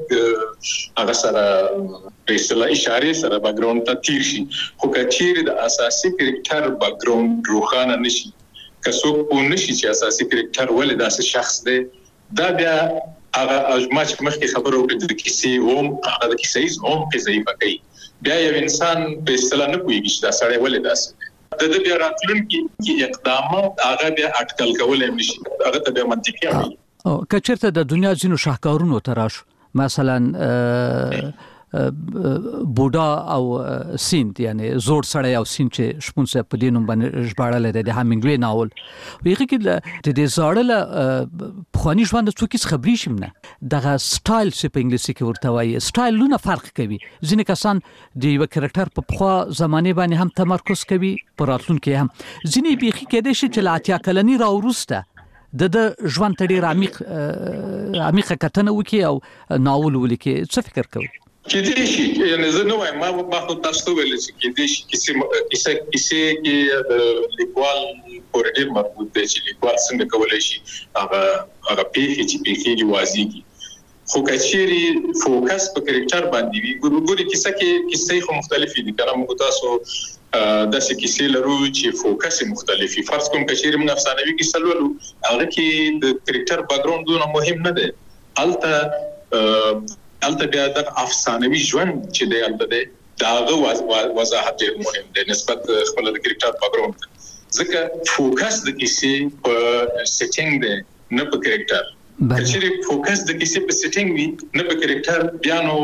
هغه سره په اصطلاح اشاره سره بیک ګراوند ته تیر شي خو کچیر د اساسي کریکټر بیک ګراوند روخانه نشي کڅو په نشي چې اساسي کریکټر ولې داسې شخص دی دا بیا هغه اجماع مخکې خبرو وکړه د کیسې او هغه د کیسې او ضعیفه کوي بیا یو انسان په اصطلاح نه کوي چې دا سړی ولې داسې د بیا راتلونکي اقدامات هغه بیا اټکل کولای نشي هغه ته بیا منطقي وي او کچرته د دنیا ځینو شاهکارونو تراشو مثلا بوډا او سیند یعنی زوړ سړی او سیند چې شپون صاحب په دې نوم باندې ژباړلی دی د هامینګوی ناول هغې کې د دې زاړه له پخواني ژوند څوک هېڅ خبرې شي نه دغه سټایل چې په انګلیسي کې ورته وایي سټایلونه فرق کوي ځینې کسان د یوه کرکټر په پخوا زمانې باندې هم تمرکز کوي په راتلونکي هم ځینې بیخي کېدای شي چې له 80 کلني راوروسته د ژوند ته ډېر عمیقه کتنه وکړي او ناول ولیکي څه فکر کوي کېدای شي یعنې زه نه وایم ما خو تاسو ته ویلي چې کېدای شي کیسې کې د لیکوال پورې ډېر مربوط دی چې لیکوال څنګه کولی شي هغه پیښې چې پیښېږي واضح کړي خو که چیرې فوکس په کرکټر باندې وي ګورې کیسې خو مختلفې دي که نه موږ تاسو داسې کیسې لرو چې فوکس یې مختلف وي فرض کوم که چیرې موږ افسانوي کیسه لولو هغه کې د کرکټر بیکګراوند دونه مهم نه دی هلته بیا د افسانوي ژوند چې دی هلته دی د هغه وضاحت ډېر مهم دی نسبت خپل د کرکټر بیکګراوند ته ځکه فوکس د کیسې په سیټینګ دی نه په کرکټر چې فوکس د کیسې په سیټینګ وي نه په کرکټر بیا نو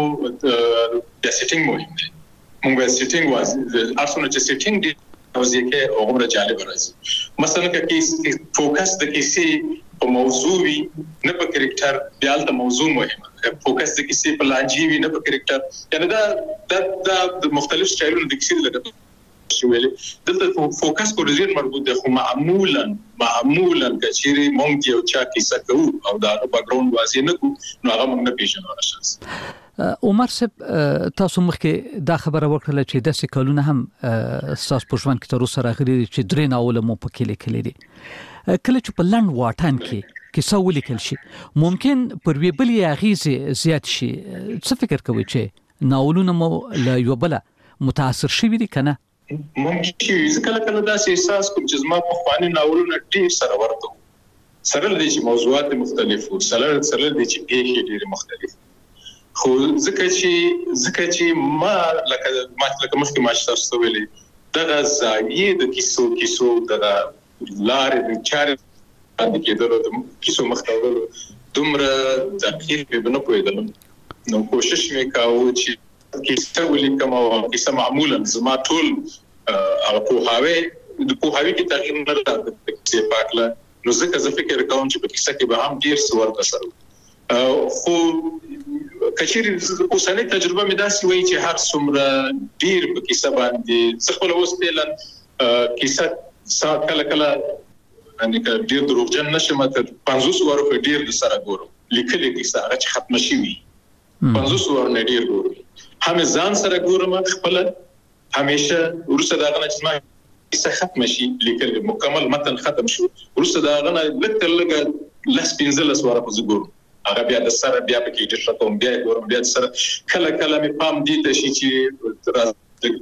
د سیټینګ مهم دی موږ سیټینګ ارڅونه چې سیټینګ دی او ځکه هغه جالب راځي مثلا که فوکس د کیسې په موضوع وي نه په کرکټر بیا د موضوع مهمه فوکس د کیسې په لانجې وي نه په کرکټر یعنی دا مختلف سټایلونه د کیسې لري شویلې دلته فوکس په ډیر مربوط دی خو معمولا کچېری مونږ یو چا کیسه کوو او دا بیکګراوند واضح نه کوو نو هغه موږ نه پیژنو شخص عمر صاحب تاسو مخکې دا خبره وکړه چې د سکالونه هم تاسو په ژوند کې تر اوسه راغلي چې درې ناول مو پکې لیکلي دي کله چې په لنډ واټن کې کیسه ولیکل شي ممکن پر وی بل اغیزه زیات شي څه فکر کوئ چې ناولونه مو له یو بل متاثر شي دي کنه ممکن چې کله دا احساس کوم چې زما په خواني ناولونه ډیر سره ورته سره دي چې موضوعات مختلف او سره دي چې پیښې ډیر مختلف خو ځکه چې ما لکه مخکې ما تاسو ویلې دغه زاویې د کیسو دغه لارې د چارې باندې کېدلو د کیسو مختلف دومره دقیق به نه پوهېدلم نو کوشش مې کاوه چې کیسه ولیکم او کیسه معمولا زما ټول هغه پوهاوی کې تغییر نه راغلی چې پاکله نو ځکه زه فکر کوم چې په کیسه کې به هم ډېر څه ورته سره خو کچېرې اوسنۍ تجربه مې داسې وایي چې هر څومره ډېر په کیسه باندې زه خپله اوس فعلا کیسه کله یعنې که ډېر دروغجن نشم تر 50 وارو په ډېر د سره ګورم لیکلې کیسه هغه چې ختمه شوي 50 وارو نه ډېر ګورم هم ځان سره ګورم خپله همیشه وروسته د هغه نه چې زما کیسه ختمه شي لیکل مکمل متن ختم شو وروسته د هغه نه لږ تر لږه 15 واره په زه ګورم هغه بیا د سره بیا پکې ډېر کوم بیا ګورم بیا د سره کله مې پام دي ته شي چې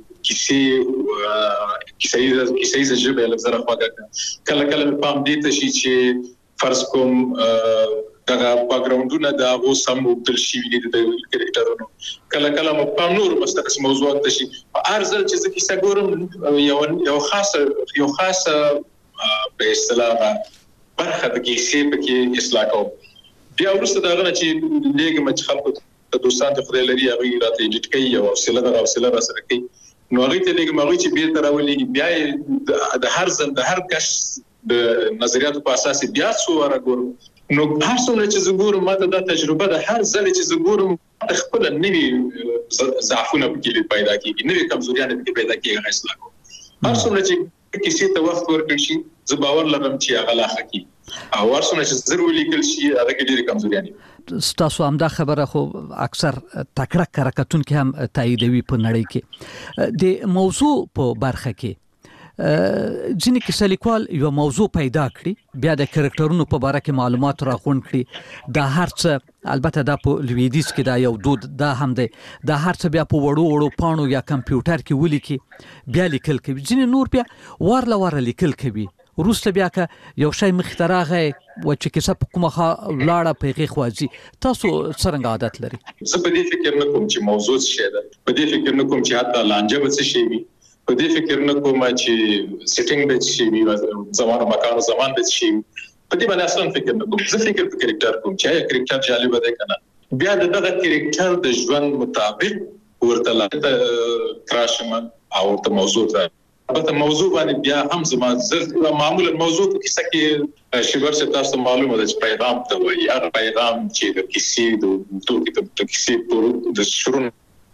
کیسې ژبه له زره خواږه کله مې پام دي ته شي چې فرض کوم دغه بیکګراوندونه د هغو سم وبدل شوي دي د کرکټرونو کله مې پام نور مستقص موضوعات ته شي هر ځل چې زه کیسه ګورم یو خاصه په اصطلاح برخه د کیسې پکې اصلاح کوم بیا وروسته دا غواړم چې لږ مچ خلکو ته دوستان ته خدای لري هغه راته ایډیټ کوي او حوصله را سره کوي نو هغه ته لږ مغوي چې بیرته راولي بیا د هر ځل د هر کس د نظریاتو په اساس بیا څو واره ګورم نو هر څومره چې زه ګورم ماته دا تجربه د هر ځل چې زه ګورم خپل نوي ضعفونه پکې پیدا کیږي نوي کمزوریان پکې پیدا کیږي اصلاح کوم هر څومره چې کیسې ته وخت ورکړ شي زه باور لرم چې هغه لا حقیقي او ورسونه چې ضروري لیکل شي هغه کې ډېری کمزوري تاسو هم دا خبره خو اکثر تکړه کرکټون کې هم تاییدوي په نړۍ کې د موضوع په برخه کې ځینې کیسه لیکوال یو موضوع پیدا کړي بیا د کرکټرونو په اړه کې معلومات راغونډ کړي دا هر څه البته دا په لویدیز کې دا یو دود دا هم دی دا هر څه بیا په وړو پاڼو یا کمپیوټر کې ولیکي بیا لیکل کوي ځینې نور بیا واره لیکل کوي وروسته بیا که یو شی مخې ته راغی و چې کیسه په کومه لاړه په هغې خوا ځي تاسو څرنګه عادت لري زه په دې فکر نه کوم چې موضوع څه شی ده په دې فکر نه کوم چې حتی لانجه به څه شی وي په دې فکر نه کوم چې سیټینګ به څه شی وي زمان او مکان او زمان به څه شي په دې باندې اصلا فکر نه کوم زه فکر په کرکټر کوم چې کرکټر جالب دی کنه بیا دغه کریکټر د ژوند مطابق ورته کراشم او ته موضوع ته البته موضوع باندې بیا هم زما زر معمولا موضوع په کیسه کې شیبر څه تاسو معلومه ده چې پیغام ته وایي هغه پیغام چې د کیسې د کیسې د شروع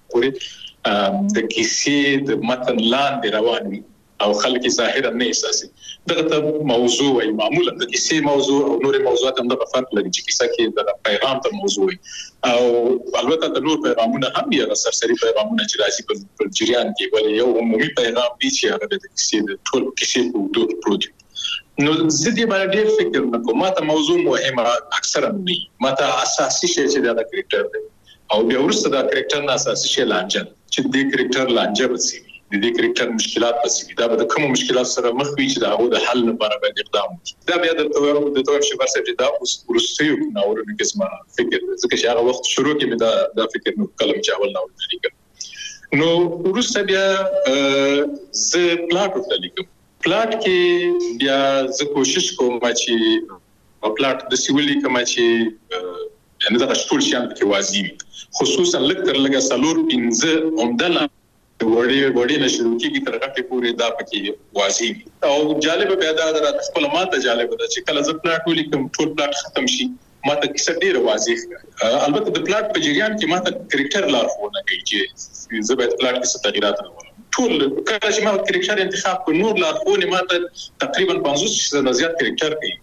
پورې د کیسې د متن لاندې روان وي او خلک ظاهرا نه احساسي دغه موضوع وي معمولا د کیسې موضوع او نور موضوعات هم د فرق لري چې کیسه کې د پیغام ته موضوع وي او البته د نور پیغامونه هم یې سرسري پیغامونه چې راځي په جریان کې ولې یو عمومي پیغام دی چې هغه د کیسې د ټول کیسې په دوه پروت نو زدي باندې فکر نکوم ماته موضوع مهمه اکثرا نه ماته اساسي شی چې دا کریکټر دی او بیا ورسره دا کریکټر نه اساسي شی لانجه چې د کریکټر لانجه وسی د دې کریکټر مشکلات پسې دا به کوم مشکلات سره مخ وي چې دا هغه د حل لپاره باید اقدام وکړي دا بیا د توګه شبر سره دا اوس ورسېو ناورو قسمه فکر ځکه چې هغه وخت شروع کې مې دا فکر نو کلم چاول ناول لیکم نو ورسره بیا ز پلاټ ولیکم پلاټ کې بیا ز کوشش کوم چې پلاټ د سیولي کما چې نه دا ټول شیان کې واضح خصوصا لکه لګه سالور 15 عمدله وړي نشو کېږي تر هغه پورې دا پکې واضح او جالب بیا دا درته خپل ماته جالب ده چې کله ز پلاټ ولیکم ټول پلاټ ختم شي ماته کیسه ډیره واضح البته د پلاټ په جریان کې ماته کریکټر لارښوونه کوي چې زه باید پلاټ کې څه تغیرات راوړم ټول کله چې ما کریکټر انتخاب کړ نور لارښوونه ماته تقریبا 50% نه زیات کریکټر کوي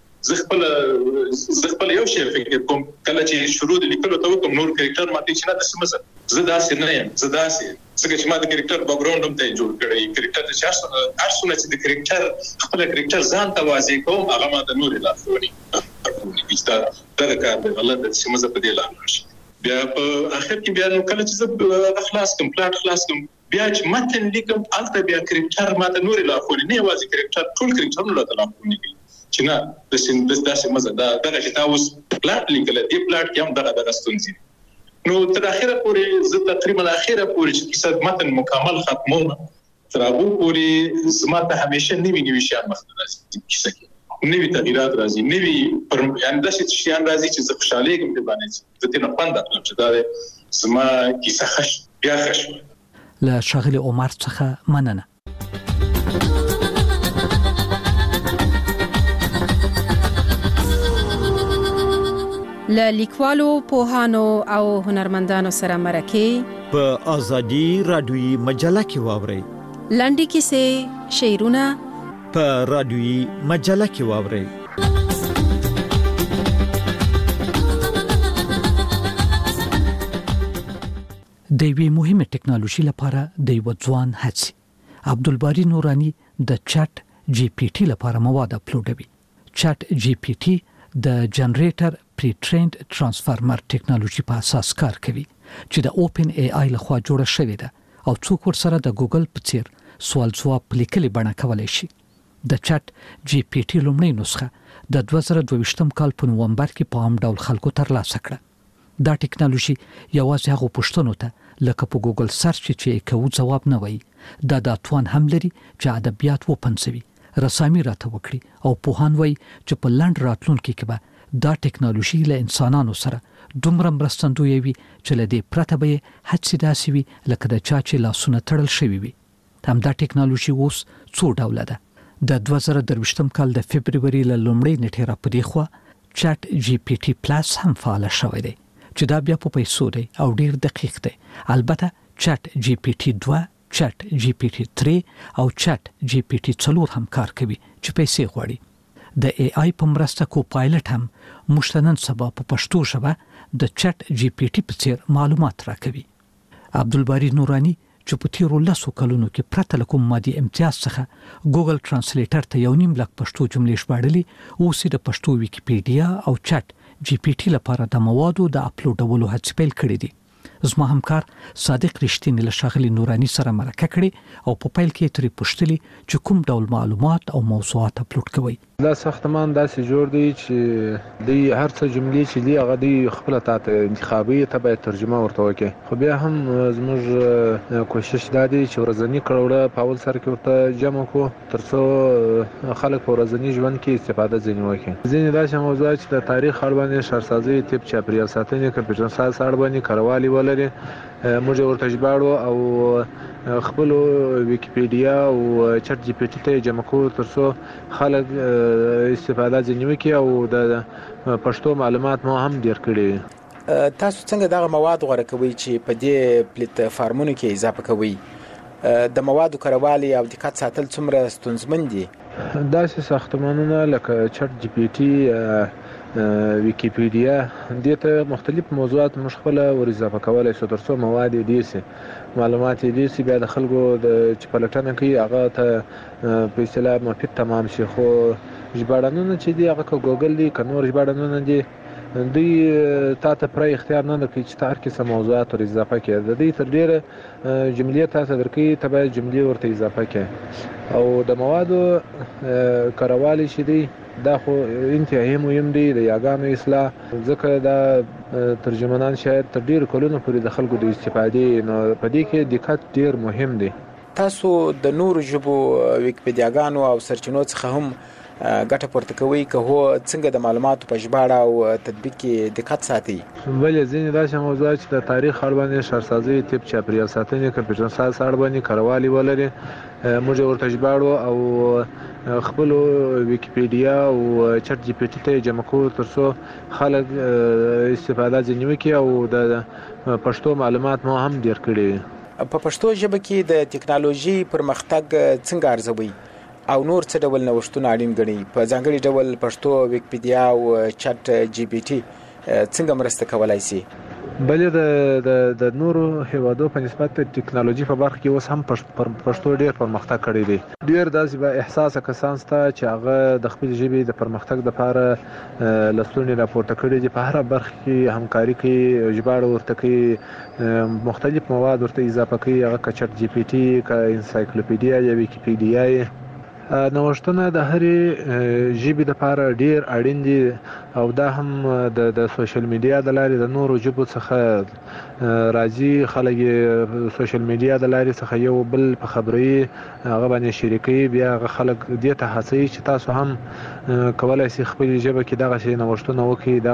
زه خپل یو شی فکر کوم کله چې شروع د لیکلو ته کوم نور کریکټر ماته چې نه د سمزه زه داسې نه یم زه داسې څنګه چې ما د کریکټر بیک ګراوند هم ته جوړ کړی کریکټر چې ارسونه چې د کریکټر خپل کریکټر ځان ته واضح کوم هغه ما د نور لارښوونې دا کار دی غلط د سمزه په دې لار شي بیا په اخر کې بیا نو کله چې زه خلاص کوم پلاټ خلاص کوم بیا چې متن لیکم البته بیا کریکټر ما د نور لارښوونې نه واضح کریکټر ټول کریکټر له لارښوونې کوي چې نه د داسې مزه دا چې تاسو پلاټ لیکل دی پلاټ کې هم دغه ستونزې نو تر اخره پورې زه تقریبا اخره پورې چې کیسه متن مکمل ختموم تر هغه پورې زماته همیشه نوي شیان مخته راځي کیسه کې نوي تغیرات راځي نوي یعنی داسې شیان راځي چې زه خوشاله یم په باندې زه تنه پاند اخلم چې دا زما کیسه خش بیا خش له شاغلي عمر څخه مننه له لیکوالو پوهانو او هنرمندانو سره مرکه په ازادي رادیوي مجله کې واوري لنډي کیسې شعرونه په رادیوي مجله کې واوري د وی مهمه ټکنالوژي لپاره د یو ځوان هڅه عبدالباری نورانی د چټ جی پی ټی لپاره مواد اپلوډوي چټ جی پی ټی د جنریټر پری ټرینډ ترانسفارمر ټکنالوژي په اساس کار کوي چې د اوپن ای آی لخوا جوړه شوې ده او څوک ورسره د ګوګل په څیر سوال ځواب لیکلي بڼه کولای شي د چټ جی پی ټی لومړی نسخه د 2022م کال په نوومبر کې په عام ډول خلکو ترلاسه کړه دا ټکنالوژي یوازې هغه پوښتنو ته لکه په ګوګل سرچ چې کوو ځواب نه وایي دا توان هم لري چې ادبیات وپنځوي رسامي راته وکړي او پوهان وایي چې په لاند راتلونکي کې به دا ټکنالوژي له انسانانو سره دومره مرستندوی وي چې له دې پرته به هڅې داسې وي لکه د چا چې لاسونه تړل شوي وي همدا ټکنالوژي اوس څو ډوله ده د 2023م کال د فبرवरी له لومړۍ نیټې را پدې خو چټ جی پی ټی پلس هم فعال شوی دی چې دا بیا په پیسو دی او ډیر دقیق دی البته چټ جی پی ټی 2 چټ جی پی ټی 3 او چټ جی پی ټی 4 هم کار کوي چې پیسې غواړي د ای آی په مرسته کو پایلټ هم مشتنن سبا په پښتو ژبه د چټ جی پی ټی په څیر معلومات راکوي عبدالباری نورانی چې په تیرو لسو کلونو کې پرته له کوم مادي امتیاز څخه ګوګل ترانسلیټر ته 1.5 لک پښتو جملې ژباړلې اوس د پښتو ویکیپیډیا او چټ جی پی ټی لپاره د موادو د اپلوډولو هڅې پیل کړې دي زما همکار صادق رښتینی له شاغلي نورانی سره مرکه کړې او په پیل کې ترې پوښتلې چې کوم ډول معلومات او موضوعات اپلوډ کوي دا ساختمان داسې جوړ دی چې دی هر څه جملې چې دی هغه دی خپل ته انتخابي ته باید ترجمه ورته وکړي. خو بیا هم زموږ کوشش دا دی چې ورځنی کړوړه په اول سر کې ورته جمع کو ترڅو خلک په ورځنی ژوند کې استفاده ځینې وکړي. ځینې داسې موضوعات چې د تاریخ اړه باندې شهرسازي طب چاپیریال ساتنې کمپیوټر ساینس اړه باندې کاروالي ولري موږ ورته ژباړو او خپل ویکیپیډیا او چټ جی پی ټي ته جمع کو ترڅو خلک استفاده ځینې وکړي او د پښتو معلومات مو هم ډیر کړي. تاسو څنګه دغه مواد غوړه کوي چې په دې پلیټ فارمونو کې اضافه کوي؟ د موادو کاروالي او دقت ساتل څومره ستونزمن دي؟ داسې ساختمانونه لکه چټ جی پی ټي ویکیپیډیا دې ته مختلف موضوعات موږ خپل ور اضافه کولای شو ترڅو مواد ډیر سي معلومات ډیر سي بیا د خلکو د چپلټنه کوي هغه ته په اصطلاح مفید تمام شي. خو ژباړنونه چې دی هغه ګوګل دی کنور ژباړنونه دي دوی تاسو پر اختیار نه لري چې هر کیسه موضوعات ور اضافه کړي. د دې تر ډیره جملې تاسو درکې ته باید جملې ورته اضافه کړي او د موادو کاروالي شي دی دا خو انتهایی مهم دی د یاګانو اصلاح ځکه دا ترجمانان شاید تر ډیر کلونو پورې د خلکو د استفادې نو په دې کې دقت ډیر مهم دی. تاسو د نورو ژبو ویکیپیډیاګانو او سرچینو څخه هم ګټه پورته کوي که هو څنګه د معلوماتو په ژباړه او تطبیق کې دقت ساتي؟ ولې ځینې داسې موضوعات چې د تاریخ اړه باندې شهرسازي طب چاپیریال ساتنې کمپیوټر ساینس اړه باندې کاروالي ولري موږ ورته ژباړو او خپل ویکیپیډیا او چټ جی پی ټي ته جمع کو ترڅو خلک استفاده ځینې وکړي او د پښتو معلومات مو هم ډیر کړي. په پښتو ژبه کې د ټکنالوژي پرمختګ څنګه ارزوي او نور څه ډول نوښتونه اړین ګڼي؟ په ځانګړي ډول پښتو ویکیپیډیا او چټ جی پی ټي څنګه مرسته کولای شي؟ بلې د نورو هیوادو په نسبت ټکنالوژي په برخه کې اوس هم پښتو ډیر پرمختګ کړی دی. ډیر داسې به احساس کسان شته چې هغه د خپل ژبې د پرمختګ لپاره لستونی راپورته کړي دي په هر برخه کې همکاري کوي ژباړه ورته کوي مختلف مواد ورته اضافه کوي هغه چټ جی پی ټي کا انسایکلوپیډیا یا ویکیپیډیا نوښتونه د هرې ژبې لپاره ډیر اړین دي او دا هم د سوشل میډیا د لارې د نورو ژبو څخه راځي. خلک سوشل میډیا د لارې څخه یو بل په خبري هغه باندې شریکي بیا هغه خلک دې ته هڅوي چې تاسو هم کولای شئ خپل ژبه کې دغه شی نوښتونه وکړئ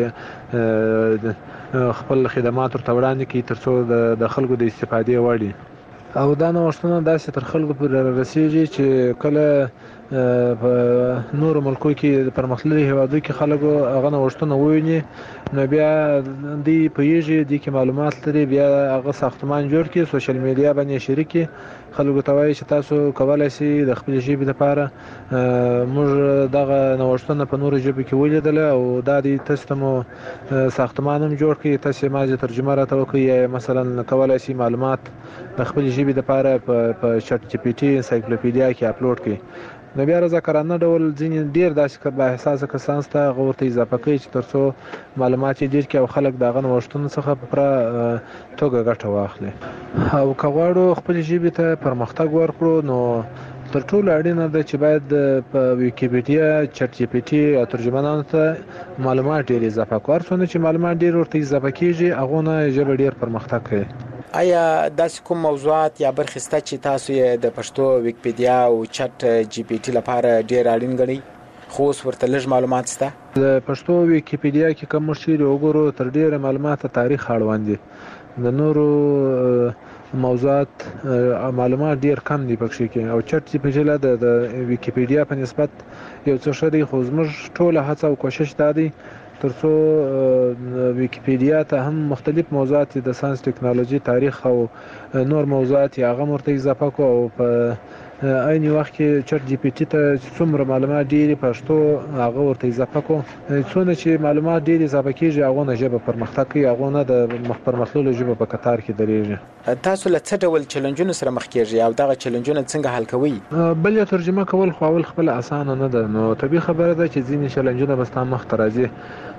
دغه خپل خدمات ورته وړاندې کړئ ترڅو د خلکو د استفادې وړ وي او دا نوښتونه داسې تر خلکو پورې رسیږي چې کله په نورو ملکو کې د پرمختللي هیوادو کې خلکو هغه نوښتونه وویني نو بیا دوی پوهیږي دوی کې معلومات لري بیا هغه ساختمان جوړ کړي سوشل میډیا باندې شریک کړي خلکو ته وایي چې تاسو کولای شئ د خپل ژبې لپاره موږ دغه نوښتونه په نورو ژبو کې ولیدل او دا د تاسو مو ساختمان هم جوړ کړي تاسو ماجه ترجمه راته وکړئ مثلا کولای شئ معلومات د خپل ژبې لپاره په چټ جی پی ټي انسایکلوپیډیا کې اپلوډ کړئ. نو بیا رضاکارانه ډول ځینې ډیر داسې با احساسه کسان شته هغه ورته اضافه کوي چې ترڅو معلومات یې ډیر کړي او خلک د هغه نوښتونو څخه په پوره توګه ګټه واخلي. او که غواړو خپل ژبې ته پرمختګ ورکړو نو تر ټولو اړینه ده چې باید په ویکیپیډیا چټ جی پی ټي او ترجمانانو ته معلومات ډیر اضافه کړو. هر څومره چې معلومات ډیر ورته اضافه کیږي هغه نه ژبه ډیر پرمختګ کوي. آیا داسې کوم موضوعات یا برخې شته چې تاسو یې د پښتو ویکیپیډیا او چټ جی پی ټي لپاره ډیر اړین ګڼئ خو اوس ورته لږ معلومات شته؟ د پښتو ویکیپیډیا کې کوم مشیر وګورو تر ډیره معلومات تاریخ اړوند دي د نورو موضوعات معلومات ډیر کم دي پکې کې او چټ جی پی ټي د ویکیپیډیا په نسبت یو څه شری خو زموږ ټوله هڅه او کوشش دا دی ترڅو ویکیپیډیا ته هم مختلف موضوعات د ساينس ټکنالوژي تاریخ او نور موضوعات هغه مرته اضافه کو او په عین وخت کې چټ جی پی ټي ته څومره معلومات ډیر پښتو هغه ورته اضافه کو څونه چې معلومات ډیر اضافه کیږي هغه نه ژبه پرمختګ کوي هغه نه د پرمختللو ژبه په کتار کې درېږي. تاسو له څه ډول چیلنجونو سره مخ کیږئ او دغه چیلنجونه څنګه حل کوئ؟ بل ترجمه کول خو اول خپل اسانه نه ده نو طبيعي خبره ده چې ځینې چیلنجونه بس تاسو مخ ته راځي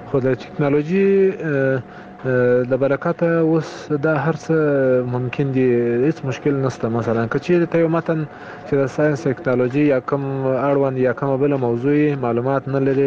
خو د ټکنالوژي د برکته اوس دا هر څه ممکن دي، هیڅ مشکل نشته. مثلا کچې ته یو متن چې د ساينس ټکنالوژي یا کوم اړوند یا کوم بل موضوع معلومات نه لري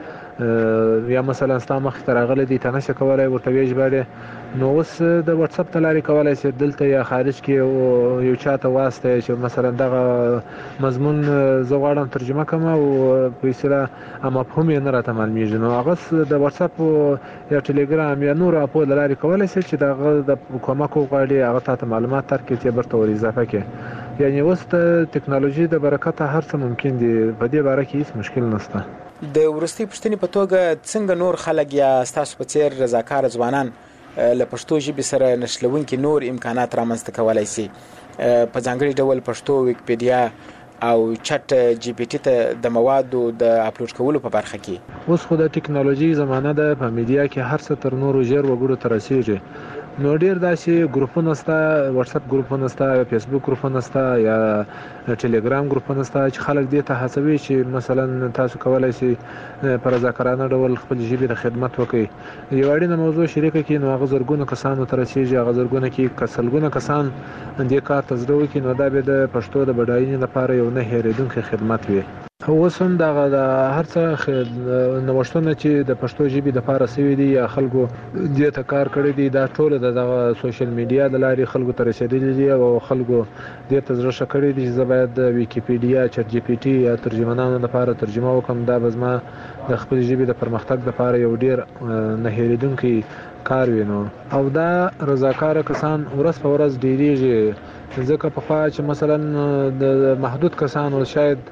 یا مثلا ستا مخ ته راغلي دي ته نشې کولای ورته وژباړې، نو اوس د واتس اپ تلاري کولای شي دلته یا خارج کې یو چاته واسطه چې مثلا دغه مضمون زه غواړم ترجمه کوم او په اصطلاح مفهوم یې نه راته معلومیږي، نو هغه د واتس اپ یا ټلګرام یا نور په لاري کولای شي چې دغه د کومک وغواړي هغه ته معلومات ترکي چې برته ور اضافه کړي. یعنی اوس د ټکنالوژي د برکته هر څه ممکن دي، په دې باره کې هیڅ مشکل نشته. د ورستي پښتني په توګه څنګه نور خلک یا تاسو په څیر رضاکار ځوانان له پښتو ژبې سره نښلونکي نور امکانات رامنځته کولای شي، په ځانګړي ډول پښتو ویکیپیډیا او چټ جی پی ټی ته د موادو د اپلوډ کولو په برخه کې؟ اوس خو د ټکنالوژي زمانه ده، په میډیا کې هر څه تر نورو ژر وګړو ته رسیږي، نو ډیر داسې ګروپونه شته، واتس اپ ګروپونه شته، فیسبوک ګروپونه شته یا ټلګرام ګروپونه شته چې خلک دې ته هڅوي چې مثلا تاسو کولای شئ په رضاکارانه ډول خپل ژبې د خدمت وکړئ، یو اړینه موضوع شریکه کړئ، نو هغه زرګونه کسانو ته رسیږي، هغه زرګونه کې کسلګونه کسان دې کار ته زړه وکړي، نو دا به د پښتو د بډاینې لپاره یو نه هېرېدونکی خدمت وي. اوس هم دغه د هر څه نوښتونه چې د پښتو ژبې لپاره سوي دي یا خلکو دې ته کار کړی دی، دا ټول دغه سوشل میډیا د لارې خلکو ته رسیدلي دي او خلکو دې ته زړه ښه کړی دي چې زه باید د ویکیپیډیا، چټ جی پی ټي یا ترجمانانو لپاره ترجمه وکړم، دا به زما د خپل ژبې د پرمختګ لپاره یو ډیر نه هېرېدونکی کار وي. نو او دا رضاکاره کسان ورځ په ورځ ډېریږي، ځکه پخوا چې مثلا د محدود کسانو شاید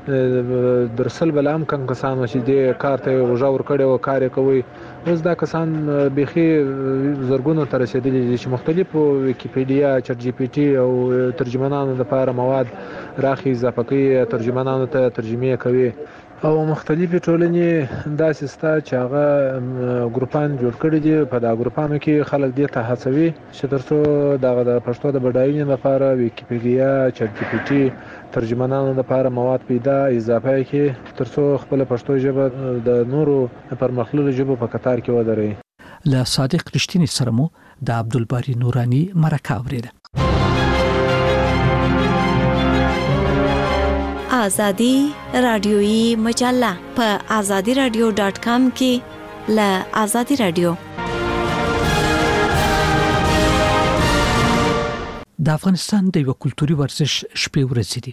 درسل بل هم کم کسانو چې دې کار ته وژه ورکړی و کار یې کوي، اوس دا کسان بیخي زرګونو ته رسېدلي دي چې مختلفو ویکیپیډیا، چټ جی پی ټي او ترجمانانو لپاره مواد راخي اضافه کوي، ترجمانانو ته ترجمې کوي او مختلفې ټولنې داسې شته چې هغه ګروپان جوړ کړي دي، په دا ګروپانو کې خلک دې ته هڅوي چې تر څو دغه د پښتو د بډاینې لپاره ویکیپیډیا، چټ جی پی ټي، ترجمانانو لپاره مواد پیدا اضافه کړي، تر څو خپل پښتو ژبه د نورو پرمختللو ژبو په کتار کې ودرېږي. له صادق رښتینی سره مو د عبدالباری نورانی مرکه اوریده. آزادی رادیویی مجله په azadiradio.com کې له آزادی رادیو. د افغانستان د یو کلتوري ورزش شپې ورځې دي.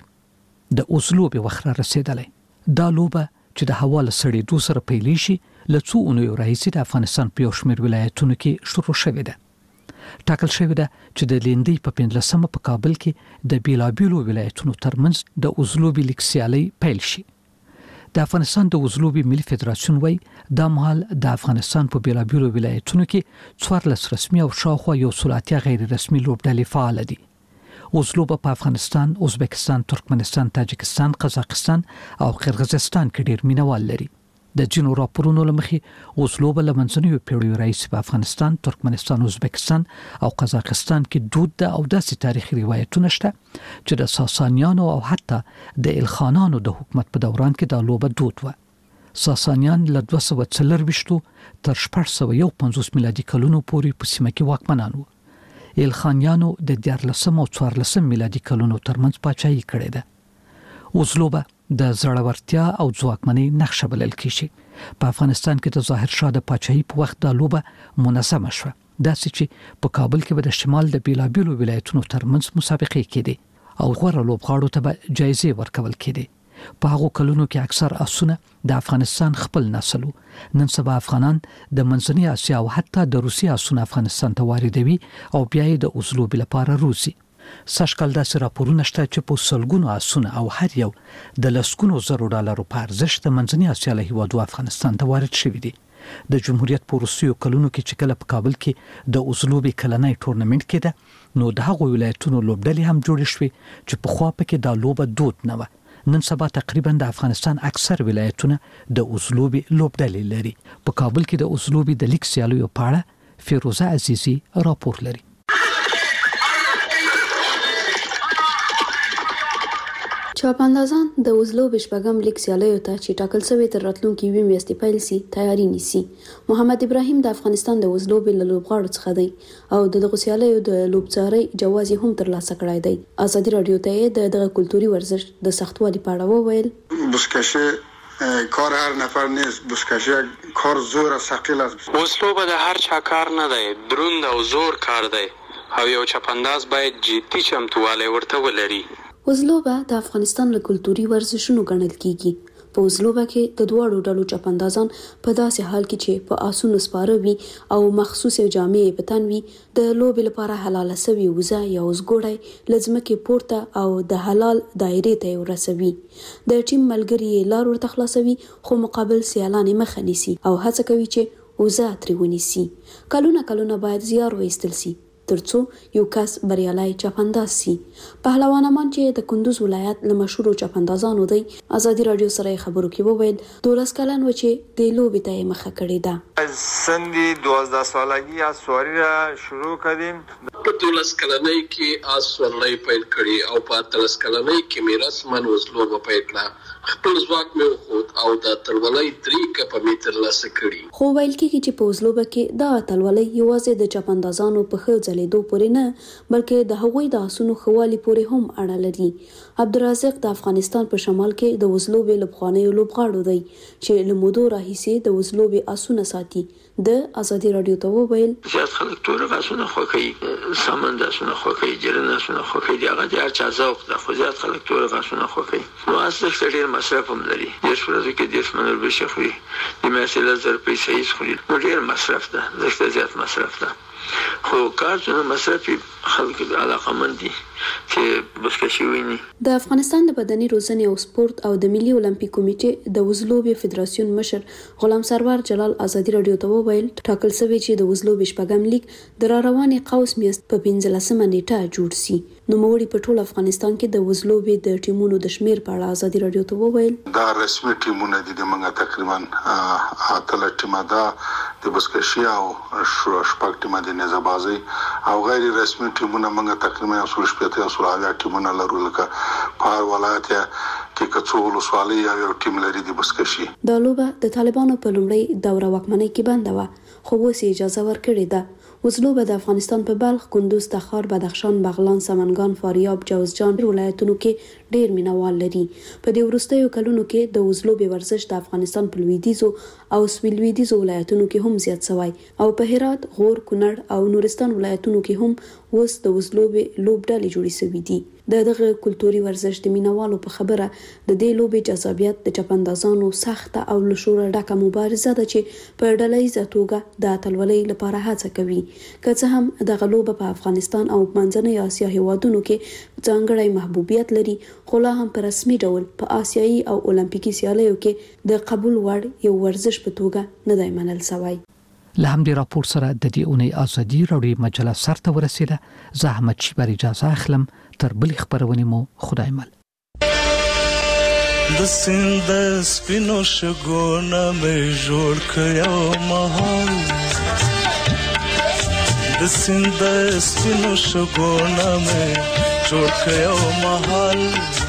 د اوسلوب وخت را رسیدلی. دا لوبه چې د هوا له سړېدو سره پیلې شي له څو اونیو راهیسې د افغانستان په یو شمېر ولایتونو کې شروع شوې ده. ټاکل شوې ده چې د لیندۍ په 15مه په کابل کې د بیلابیلو ولایتونو ترمنځ د اوزلوبي لیګ سیالي پیل شي. د افغانستان د اوزلوبي ملي فدراسیون وایي دا مهال د افغانستان په بیلابیلو ولایتونو کې 14 رسمي او شاوخوا 180 غیر رسمي لوبډلې فعال دي. اوزلوبه په افغانستان، ازبکستان، ترکمنستان، تاجکستان، قزاقستان او قرغیزستان کې ډېر مینوال لري. د جنو راپورونو لمخې اوزلوبه له منځنیو پیړیو راهیسې په افغانستان، ترکمنستان، ازبکستان او قزاقستان کې دود ده او داسې تاریخي روایتونه شته چې د ساسانیانو او حتی د الخانانو د حکومت په دوران کې دا لوبه دود و. ساسانیان له 240 تر 651 میلادي کلونو پورې په سیمه کې واکمنان وو. الخانیانو د 14 او 14 میلادي کلونو ترمنځ پاچاهي کړې ده. اوزلوبه د زړورتیا او ځواکمنۍ نقشه بلل کیږي. په افغانستان کې د ظاهر شاه د پاچاهۍ په وخت د لوبه منظمه شوه، داسې چې په کابل کې به د شمال د بیلابیلو ولایتونو ترمنځ مسابقې کېدې او غوره لوبغاړو ته به جایزې ورکول کېدې. په هغو کلونو کې اکثر آسونه د افغانستان خپل نسل وو. نن سبا افغانان د منځنۍ اسیا او حتی د روسیې آسونه افغانستان ته واردوي او بیا یې د اوزلوبې لپاره روزي. سږکال داسې راپورونه شته چې په سلګونو آسونه او هر یو د لسګونو زرو ډالرو په ارزښت د منځنۍ اسیا له هیوادو افغانستان ته وارد شوي دي. د جمهوریت په وروستیو کلونو کې چې کله په کابل کې د اوزلوبې کلنۍ ټورنمنټ کېده، نو د هغو ولایتونو لوبډلې هم جوړې شوې چې پخوا پکې دا لوبه دود نه وه. نن سبا تقریبا د افغانستان اکثر ولایتونه د اوزلوبې لوبډلې لري. په کابل کې د اوزلوبې د لیګ سیالیو په اړه فیروزه عزیزي راپور لري. چاپاندازان د وزلو بشپغم لیک سیالیو ته چې ټاکل شوی تر راتلونکي 20 میاشتې پیل سي تیاری نیسي. محمد ابراهیم د افغانستان د وزلو بل لوبغاړو څخه دی او دغه سیالیو د لوبڅاري جواز هم ترلاسه کړی دی. ازادي رادیو ته دغه کلتوري ورزش د سختوالي په اړه وویل. بسکشه کار هر نفر نیست، بسکشه کار زور و ثقیل است. وزلو به د هر چا کار نه دی، دروند او زور کار دی او یو چاپانداز باید جدي چمتووالی ورته ولري. وزلوبه د افغانستان له کلتوري ورزشونو ګڼل کیږي. په وزلوبه کې د دواړو ډلو چاپاندازان په داسې حال کې چې په آسونو سپاره وي او مخصوصې جامې په تن وي د لوبې لپاره حلاله سوي وزه یا وزګوړی له ځمکې پورته او د حلال دایرې ته ورسوي. د ټیم ملګري لار ورته خلاصوي خو مقابل سیالان مخه نیسي او هڅه کوي چې وزه ترې ونیسي. کلونه باید زیار وایستل سي ترڅو یو کس بریالي چاپانداز سي. پهلوان امان چې د کندوز ولایت له مشهورو چاپاندازانو دی ازادي رادیو سره خبرو کې وویل 12 کلن و چې د لوبې ته مخه کړې ده. سندي 12 سالگی از سواری را شروع کردیم. په 12 کلنۍ کې از سواری پیل کړی او په 13 کلنۍ کې مې رسمن وزلوبه پیل کړه. خپل ځواک مې وخوت او د تلولۍ 3 کپ متر لاسه کړی. خو ویل کېږي چې په وزلوبه کې دا تلولۍ یوازې د چاپاندازانو په ښه ځلېدو پورې نه بلکې د هغوی د آسونو ښوالي پورې هم اړه لري. عبدالرزاق د افغانستان په شمال کې د وزلوبې لوبغاړو لوبغاړو دی چې له مودو راهیسې د وزلوبې آسونه ساتي. د ازادي رادیو ته وویل زیات خلک تور غاسونه خوښوي، سامان داسونه خوښوي، جرنه داسونه خوښوي، دی هغه د هر چا ذوق ده، خو زیات خلک تور غاسونه خوښوي. نو اصل ډېر مصرف هم لري. دیش ورځو کې دیش منل بشي خوري، د میاشتې 1000 پیسې یې خوري. نو ډېر مصرف ده، زښته زیات مصرف ده. خو کار څنګه مصرف خلک علاقمند دي چې بسکشي ویني. د افغانستان د بدني روزنې او سپورت او د ملي اولمپیک کمیټې د وزلوبې فدراسیون مشر غلام سرور جلال ازادي رادیو ته وویل ټاکل شوی چې د وزلوبې شپږم لیگ د راروانې قوس میاشت په 15 نیټه جوړ شي. نو موړي په ټول افغانستان کې د وزلوبې د ټیمونو د شمیر په اړه ازادي رادیو ته وویل دا رسمي ټیمونه دي د منګه تقریبا اتل ټیمه ده د بسکشي او شپږ ټیمه د نزبازي او غیر رسمي ټیمونه منګه تقریبا 180 ټیمونه لرو لکه په هر ولایت کې کڅو ولسوالۍ یو ټیم لري د بسکشي. دا لوبه د طالبانو په لومړی دوره واکمنۍ کې بنده و خو اوس اجازه ورکړې ده. وزلوبه د افغانستان په بلخ، کندوز، تخار، بدخشان، بغلان، سمنګان، فاریاب، جوزجان ولایتونو کې ډېر مینوال لري. په دې وروستیو کلونو کې د وزلوبې ورزش د افغانستان په لویدیځو او سویل لویدیځو ولایتونو کې هم زیات شوی او په هرات، غور، کونړ او نورستان ولایتونو کې هم اوس د وزلوبې لوبډلې جوړې شوې دي. دغه کلتوري ورزش د مینوالو په خبره د دې لوبې جذابیت د چاپاندازانو سخته او له شوره ډکه مبارزه ده چې په ډلهییزه توګه د اتلولۍ لپاره هڅه کوي. که څه هم دغه لوبه په افغانستان او منځنۍ اسیا هیوادونو کې ځانګړی محبوبیت لري خو لا هم په رسمي ډول په آسیایي او اولمپیکي سیالیو کې د قبول وړ یو ورزش په توګه نه دی منل شوی. له همدې راپور سره د دې اونۍ ازادي راډیو مجله سرته ورسیده. زه احمد شیبر اجازه اخلم. تر بلې خبرونې مو خدای مل. د سیند سپینو شګونه مې جوړ کړو مهال، د سیند سپینو شګونه مې جوړ کړو مهال،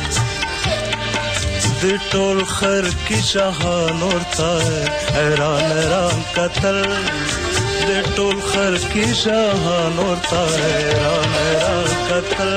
د ټول خر کې جهان ورته حیران قتل، د ټول خر کې جهان ورته حیران قتل.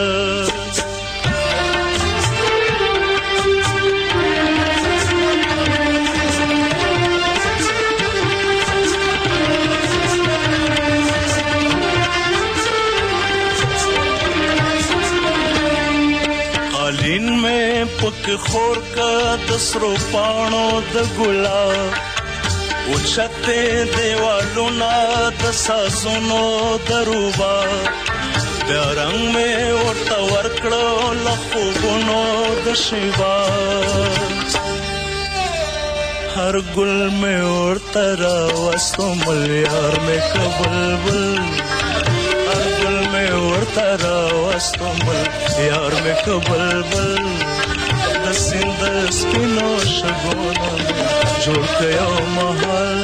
قالین میں پک خور کا دسرو پانو د ګلاب اوچته دیوالو نا د سازونو دروبا د رنگ میں ورته ورکړو لخوبونو د شیوا هر ګل میں ورته راوستو ملیار میں کبلبل هر ګل میں ورته راوستو ملیار میں کبلبل د سیند سپینو شګونه جوړ کړو محل.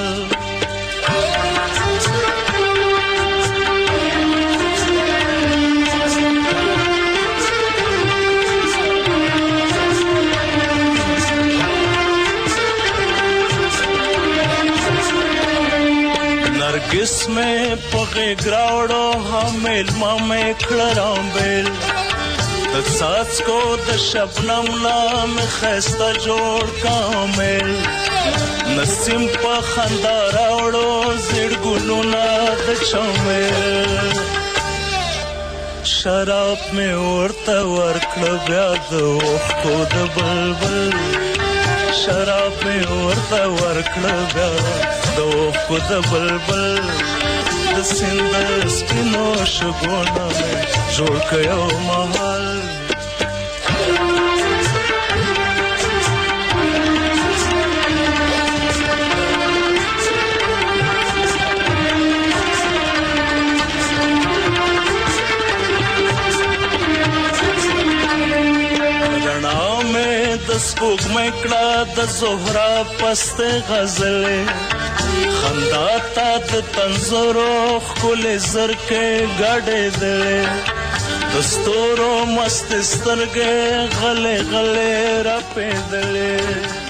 ګس مې پغې ګراوړو همیل ما مې کړرام بیل د څاڅکو د شبنم نام خسته جوړ کامل نسیم په خندا راوړو زړ ګلونه د چمل شراب مې ورته ورکړه بیا د اوښکو د بلبل شراب مې ورته ورکړه بیا د اوښکو د بلبل د سیند سپینو شګونه مې جوړ کړ یو محل د سپوږ مکړه د زهرا پسته غزلې خندا تا د تنزرو خل زرکه غړې دې د ستورو مست سترګې غلې غلې را پېدلې